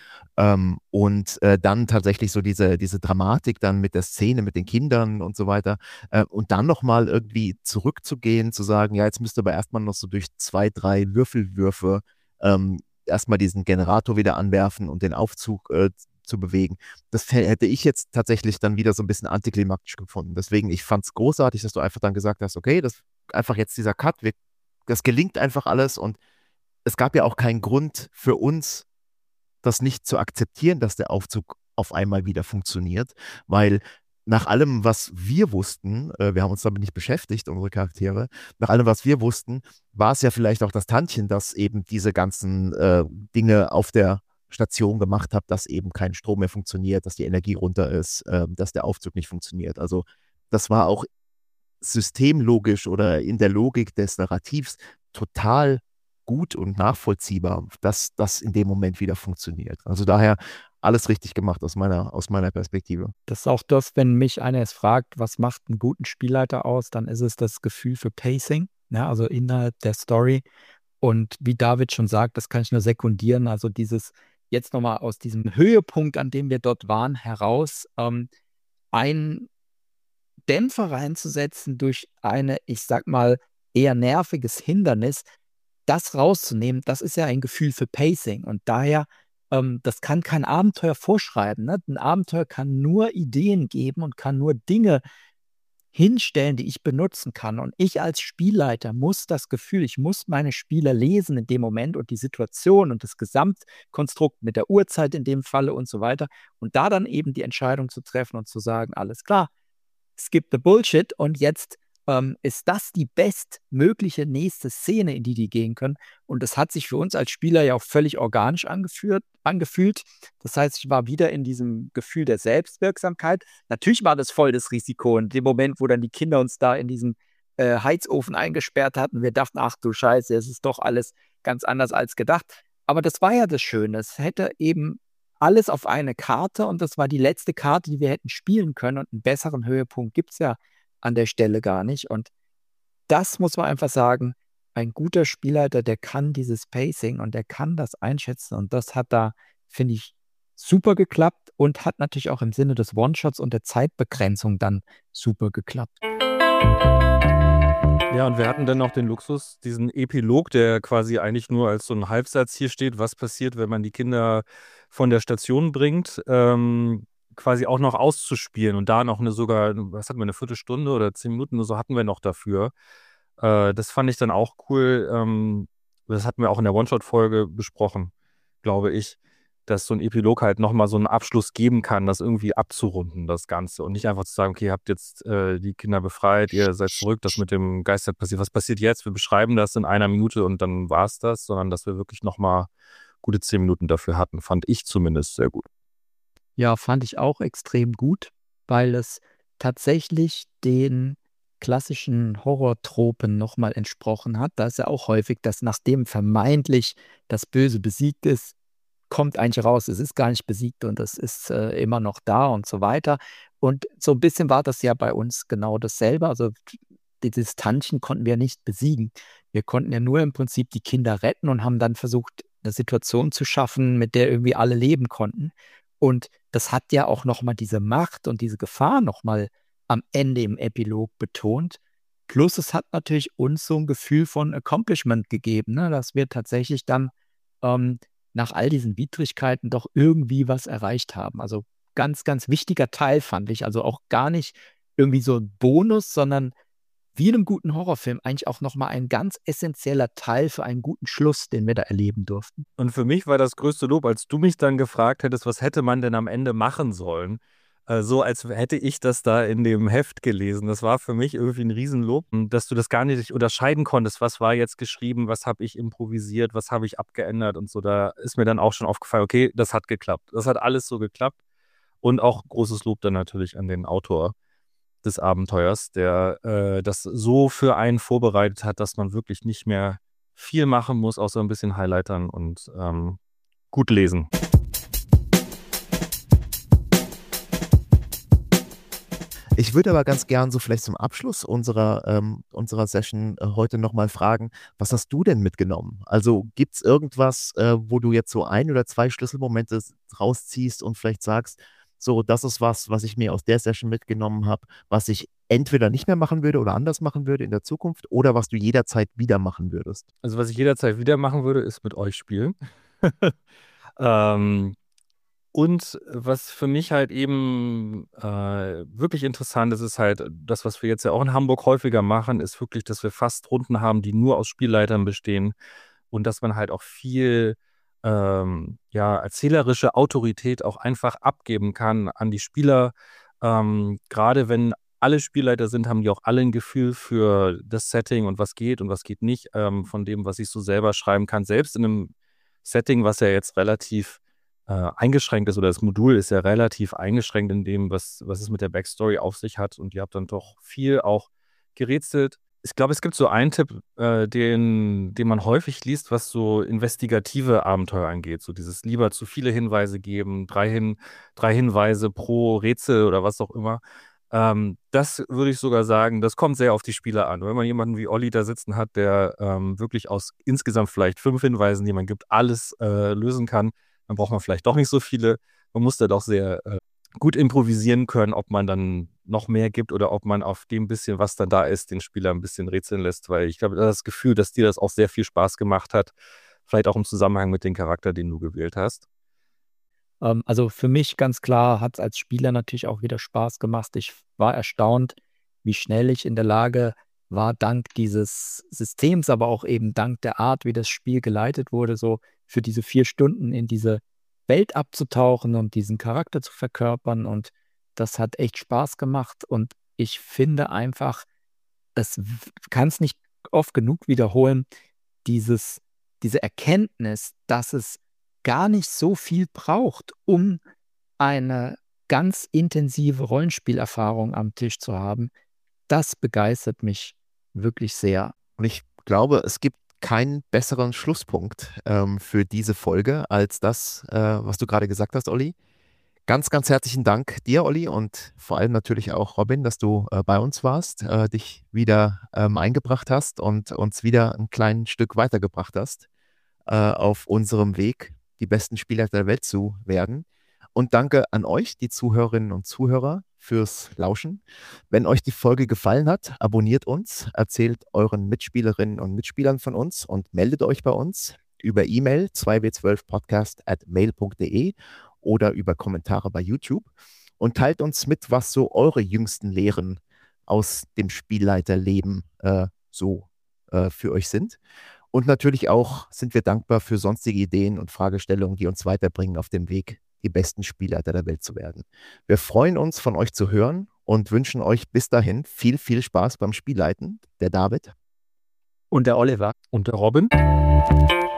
Und dann tatsächlich so diese Dramatik dann mit der Szene, mit den Kindern und so weiter. Und dann nochmal irgendwie zurückzugehen, zu sagen, ja, jetzt müsst ihr aber erstmal noch so durch 2, 3 Würfelwürfe erstmal diesen Generator wieder anwerfen und den Aufzug zu bewegen. Das hätte ich jetzt tatsächlich dann wieder so ein bisschen antiklimaktisch gefunden. Deswegen, ich fand es großartig, dass du einfach dann gesagt hast, okay, das einfach jetzt dieser Cut, das gelingt einfach alles und es gab ja auch keinen Grund für uns, das nicht zu akzeptieren, dass der Aufzug auf einmal wieder funktioniert, weil nach allem, was wir wussten, wir haben uns damit nicht beschäftigt, unsere Charaktere, nach allem, was wir wussten, war es ja vielleicht auch das Tantchen, das eben diese ganzen Dinge auf der Station gemacht hat, dass eben kein Strom mehr funktioniert, dass die Energie runter ist, dass der Aufzug nicht funktioniert. Also das war auch systemlogisch oder in der Logik des Narrativs total gut und nachvollziehbar, dass das in dem Moment wieder funktioniert. Also daher alles richtig gemacht aus meiner Perspektive. Das ist auch das, wenn mich einer jetzt fragt, was macht einen guten Spielleiter aus, dann ist es das Gefühl für Pacing, ja, also innerhalb der Story. Und wie David schon sagt, das kann ich nur sekundieren, also dieses jetzt nochmal aus diesem Höhepunkt, an dem wir dort waren, heraus, einen Dämpfer reinzusetzen durch ich sag mal, eher nerviges Hindernis, das rauszunehmen, das ist ja ein Gefühl für Pacing. Und daher, das kann kein Abenteuer vorschreiben. Ne? Ein Abenteuer kann nur Ideen geben und kann nur Dinge hinstellen, die ich benutzen kann. Und ich als Spielleiter muss das Gefühl, ich muss meine Spieler lesen in dem Moment und die Situation und das Gesamtkonstrukt mit der Uhrzeit in dem Falle und so weiter. Und da dann eben die Entscheidung zu treffen und zu sagen, alles klar, skip the bullshit und jetzt ist das die bestmögliche nächste Szene, in die gehen können. Und das hat sich für uns als Spieler ja auch völlig organisch angefühlt. Das heißt, ich war wieder in diesem Gefühl der Selbstwirksamkeit. Natürlich war das voll das Risiko. Und in dem Moment, wo dann die Kinder uns da in diesem Heizofen eingesperrt hatten, wir dachten, ach du Scheiße, es ist doch alles ganz anders als gedacht. Aber das war ja das Schöne. Es hätte eben alles auf eine Karte und das war die letzte Karte, die wir hätten spielen können. Und einen besseren Höhepunkt gibt es ja an der Stelle gar nicht. Und das muss man einfach sagen, ein guter Spielleiter, der kann dieses Pacing und der kann das einschätzen. Und das hat da, finde ich, super geklappt und hat natürlich auch im Sinne des One-Shots und der Zeitbegrenzung dann super geklappt. Ja, und wir hatten dann noch den Luxus, diesen Epilog, der quasi eigentlich nur als so ein Halbsatz hier steht, was passiert, wenn man die Kinder von der Station bringt, quasi auch noch auszuspielen und da noch was hatten wir, eine Viertelstunde oder 10 Minuten oder so hatten wir noch dafür. Das fand ich dann auch cool. Das hatten wir auch in der One-Shot-Folge besprochen, glaube ich, dass so ein Epilog halt nochmal so einen Abschluss geben kann, das irgendwie abzurunden, das Ganze. Und nicht einfach zu sagen, okay, ihr habt jetzt die Kinder befreit, ihr seid zurück, das mit dem Geist hat passiert. Was passiert jetzt? Wir beschreiben das in einer Minute und dann war es das, sondern dass wir wirklich nochmal gute 10 Minuten dafür hatten, fand ich zumindest sehr gut. Ja, fand ich auch extrem gut, weil es tatsächlich den klassischen Horrortropen nochmal entsprochen hat. Da ist ja auch häufig, dass nachdem vermeintlich das Böse besiegt ist, kommt eigentlich raus, es ist gar nicht besiegt und es ist immer noch da und so weiter. Und so ein bisschen war das ja bei uns genau dasselbe. Also dieses Tantchen konnten wir nicht besiegen. Wir konnten ja nur im Prinzip die Kinder retten und haben dann versucht, eine Situation zu schaffen, mit der irgendwie alle leben konnten. Und das hat ja auch nochmal diese Macht und diese Gefahr nochmal am Ende im Epilog betont. Plus es hat natürlich uns so ein Gefühl von Accomplishment gegeben, ne? Dass wir tatsächlich dann nach all diesen Widrigkeiten doch irgendwie was erreicht haben. Also ganz, ganz wichtiger Teil fand ich. Also auch gar nicht irgendwie so ein Bonus, sondern wie in einem guten Horrorfilm eigentlich auch nochmal ein ganz essentieller Teil für einen guten Schluss, den wir da erleben durften. Und für mich war das größte Lob, als du mich dann gefragt hättest, was hätte man denn am Ende machen sollen? So als hätte ich das da in dem Heft gelesen. Das war für mich irgendwie ein Riesenlob, dass du das gar nicht unterscheiden konntest, was war jetzt geschrieben, was habe ich improvisiert, was habe ich abgeändert und so. Da ist mir dann auch schon aufgefallen, okay, das hat geklappt. Das hat alles so geklappt. Und auch großes Lob dann natürlich an den Autor des Abenteuers, der das so für einen vorbereitet hat, dass man wirklich nicht mehr viel machen muss, außer ein bisschen Highlightern und gut lesen. Ich würde aber ganz gern so vielleicht zum Abschluss unserer Session heute nochmal fragen, was hast du denn mitgenommen? Also gibt es irgendwas, wo du jetzt so 1 oder 2 Schlüsselmomente rausziehst und vielleicht sagst, so, das ist was ich mir aus der Session mitgenommen habe, was ich entweder nicht mehr machen würde oder anders machen würde in der Zukunft oder was du jederzeit wieder machen würdest? Also was ich jederzeit wieder machen würde, ist mit euch spielen. Und was für mich halt eben wirklich interessant ist, ist halt das, was wir jetzt ja auch in Hamburg häufiger machen, ist wirklich, dass wir fast Runden haben, die nur aus Spielleitern bestehen und dass man halt auch viel erzählerische Autorität auch einfach abgeben kann an die Spieler. Gerade wenn alle Spielleiter sind, haben die auch alle ein Gefühl für das Setting und was geht nicht, von dem, was ich so selber schreiben kann. Selbst in einem Setting, was ja jetzt relativ eingeschränkt ist, oder das Modul ist ja relativ eingeschränkt in dem, was es mit der Backstory auf sich hat. Und ihr habt dann doch viel auch gerätselt. Ich glaube, es gibt so einen Tipp, den man häufig liest, was so investigative Abenteuer angeht. So dieses lieber zu viele Hinweise geben, 3 Hinweise pro Rätsel oder was auch immer. Das würde ich sogar sagen, das kommt sehr auf die Spieler an. Wenn man jemanden wie Olli da sitzen hat, der wirklich aus insgesamt vielleicht 5 Hinweisen, die man gibt, alles lösen kann, dann braucht man vielleicht doch nicht so viele. Man muss da doch sehr gut improvisieren können, ob man dann noch mehr gibt oder ob man auf dem bisschen, was dann da ist, den Spieler ein bisschen rätseln lässt. Weil ich habe das Gefühl, dass dir das auch sehr viel Spaß gemacht hat. Vielleicht auch im Zusammenhang mit dem Charakter, den du gewählt hast. Also für mich ganz klar hat es als Spieler natürlich auch wieder Spaß gemacht. Ich war erstaunt, wie schnell ich in der Lage war, dank dieses Systems, aber auch eben dank der Art, wie das Spiel geleitet wurde, so für diese 4 Stunden in diese Welt abzutauchen und diesen Charakter zu verkörpern. Und das hat echt Spaß gemacht. Und ich finde einfach, kann es nicht oft genug wiederholen, diese Erkenntnis, dass es gar nicht so viel braucht, um eine ganz intensive Rollenspielerfahrung am Tisch zu haben, das begeistert mich wirklich sehr. Und ich glaube, es gibt keinen besseren Schlusspunkt für diese Folge als das, was du gerade gesagt hast, Olli. Ganz, ganz herzlichen Dank dir, Olli, und vor allem natürlich auch Robin, dass du bei uns warst, dich wieder eingebracht hast und uns wieder ein kleines Stück weitergebracht hast auf unserem Weg, die besten Spieler der Welt zu werden. Und danke an euch, die Zuhörerinnen und Zuhörer, fürs Lauschen. Wenn euch die Folge gefallen hat, abonniert uns, erzählt euren Mitspielerinnen und Mitspielern von uns und meldet euch bei uns über E-Mail 2w12podcast@mail.de oder über Kommentare bei YouTube und teilt uns mit, was so eure jüngsten Lehren aus dem Spielleiterleben für euch sind. Und natürlich auch sind wir dankbar für sonstige Ideen und Fragestellungen, die uns weiterbringen auf dem Weg, die besten Spielleiter der Welt zu werden. Wir freuen uns, von euch zu hören und wünschen euch bis dahin viel, viel Spaß beim Spielleiten. Der David. Und der Oliver. Und der Robin.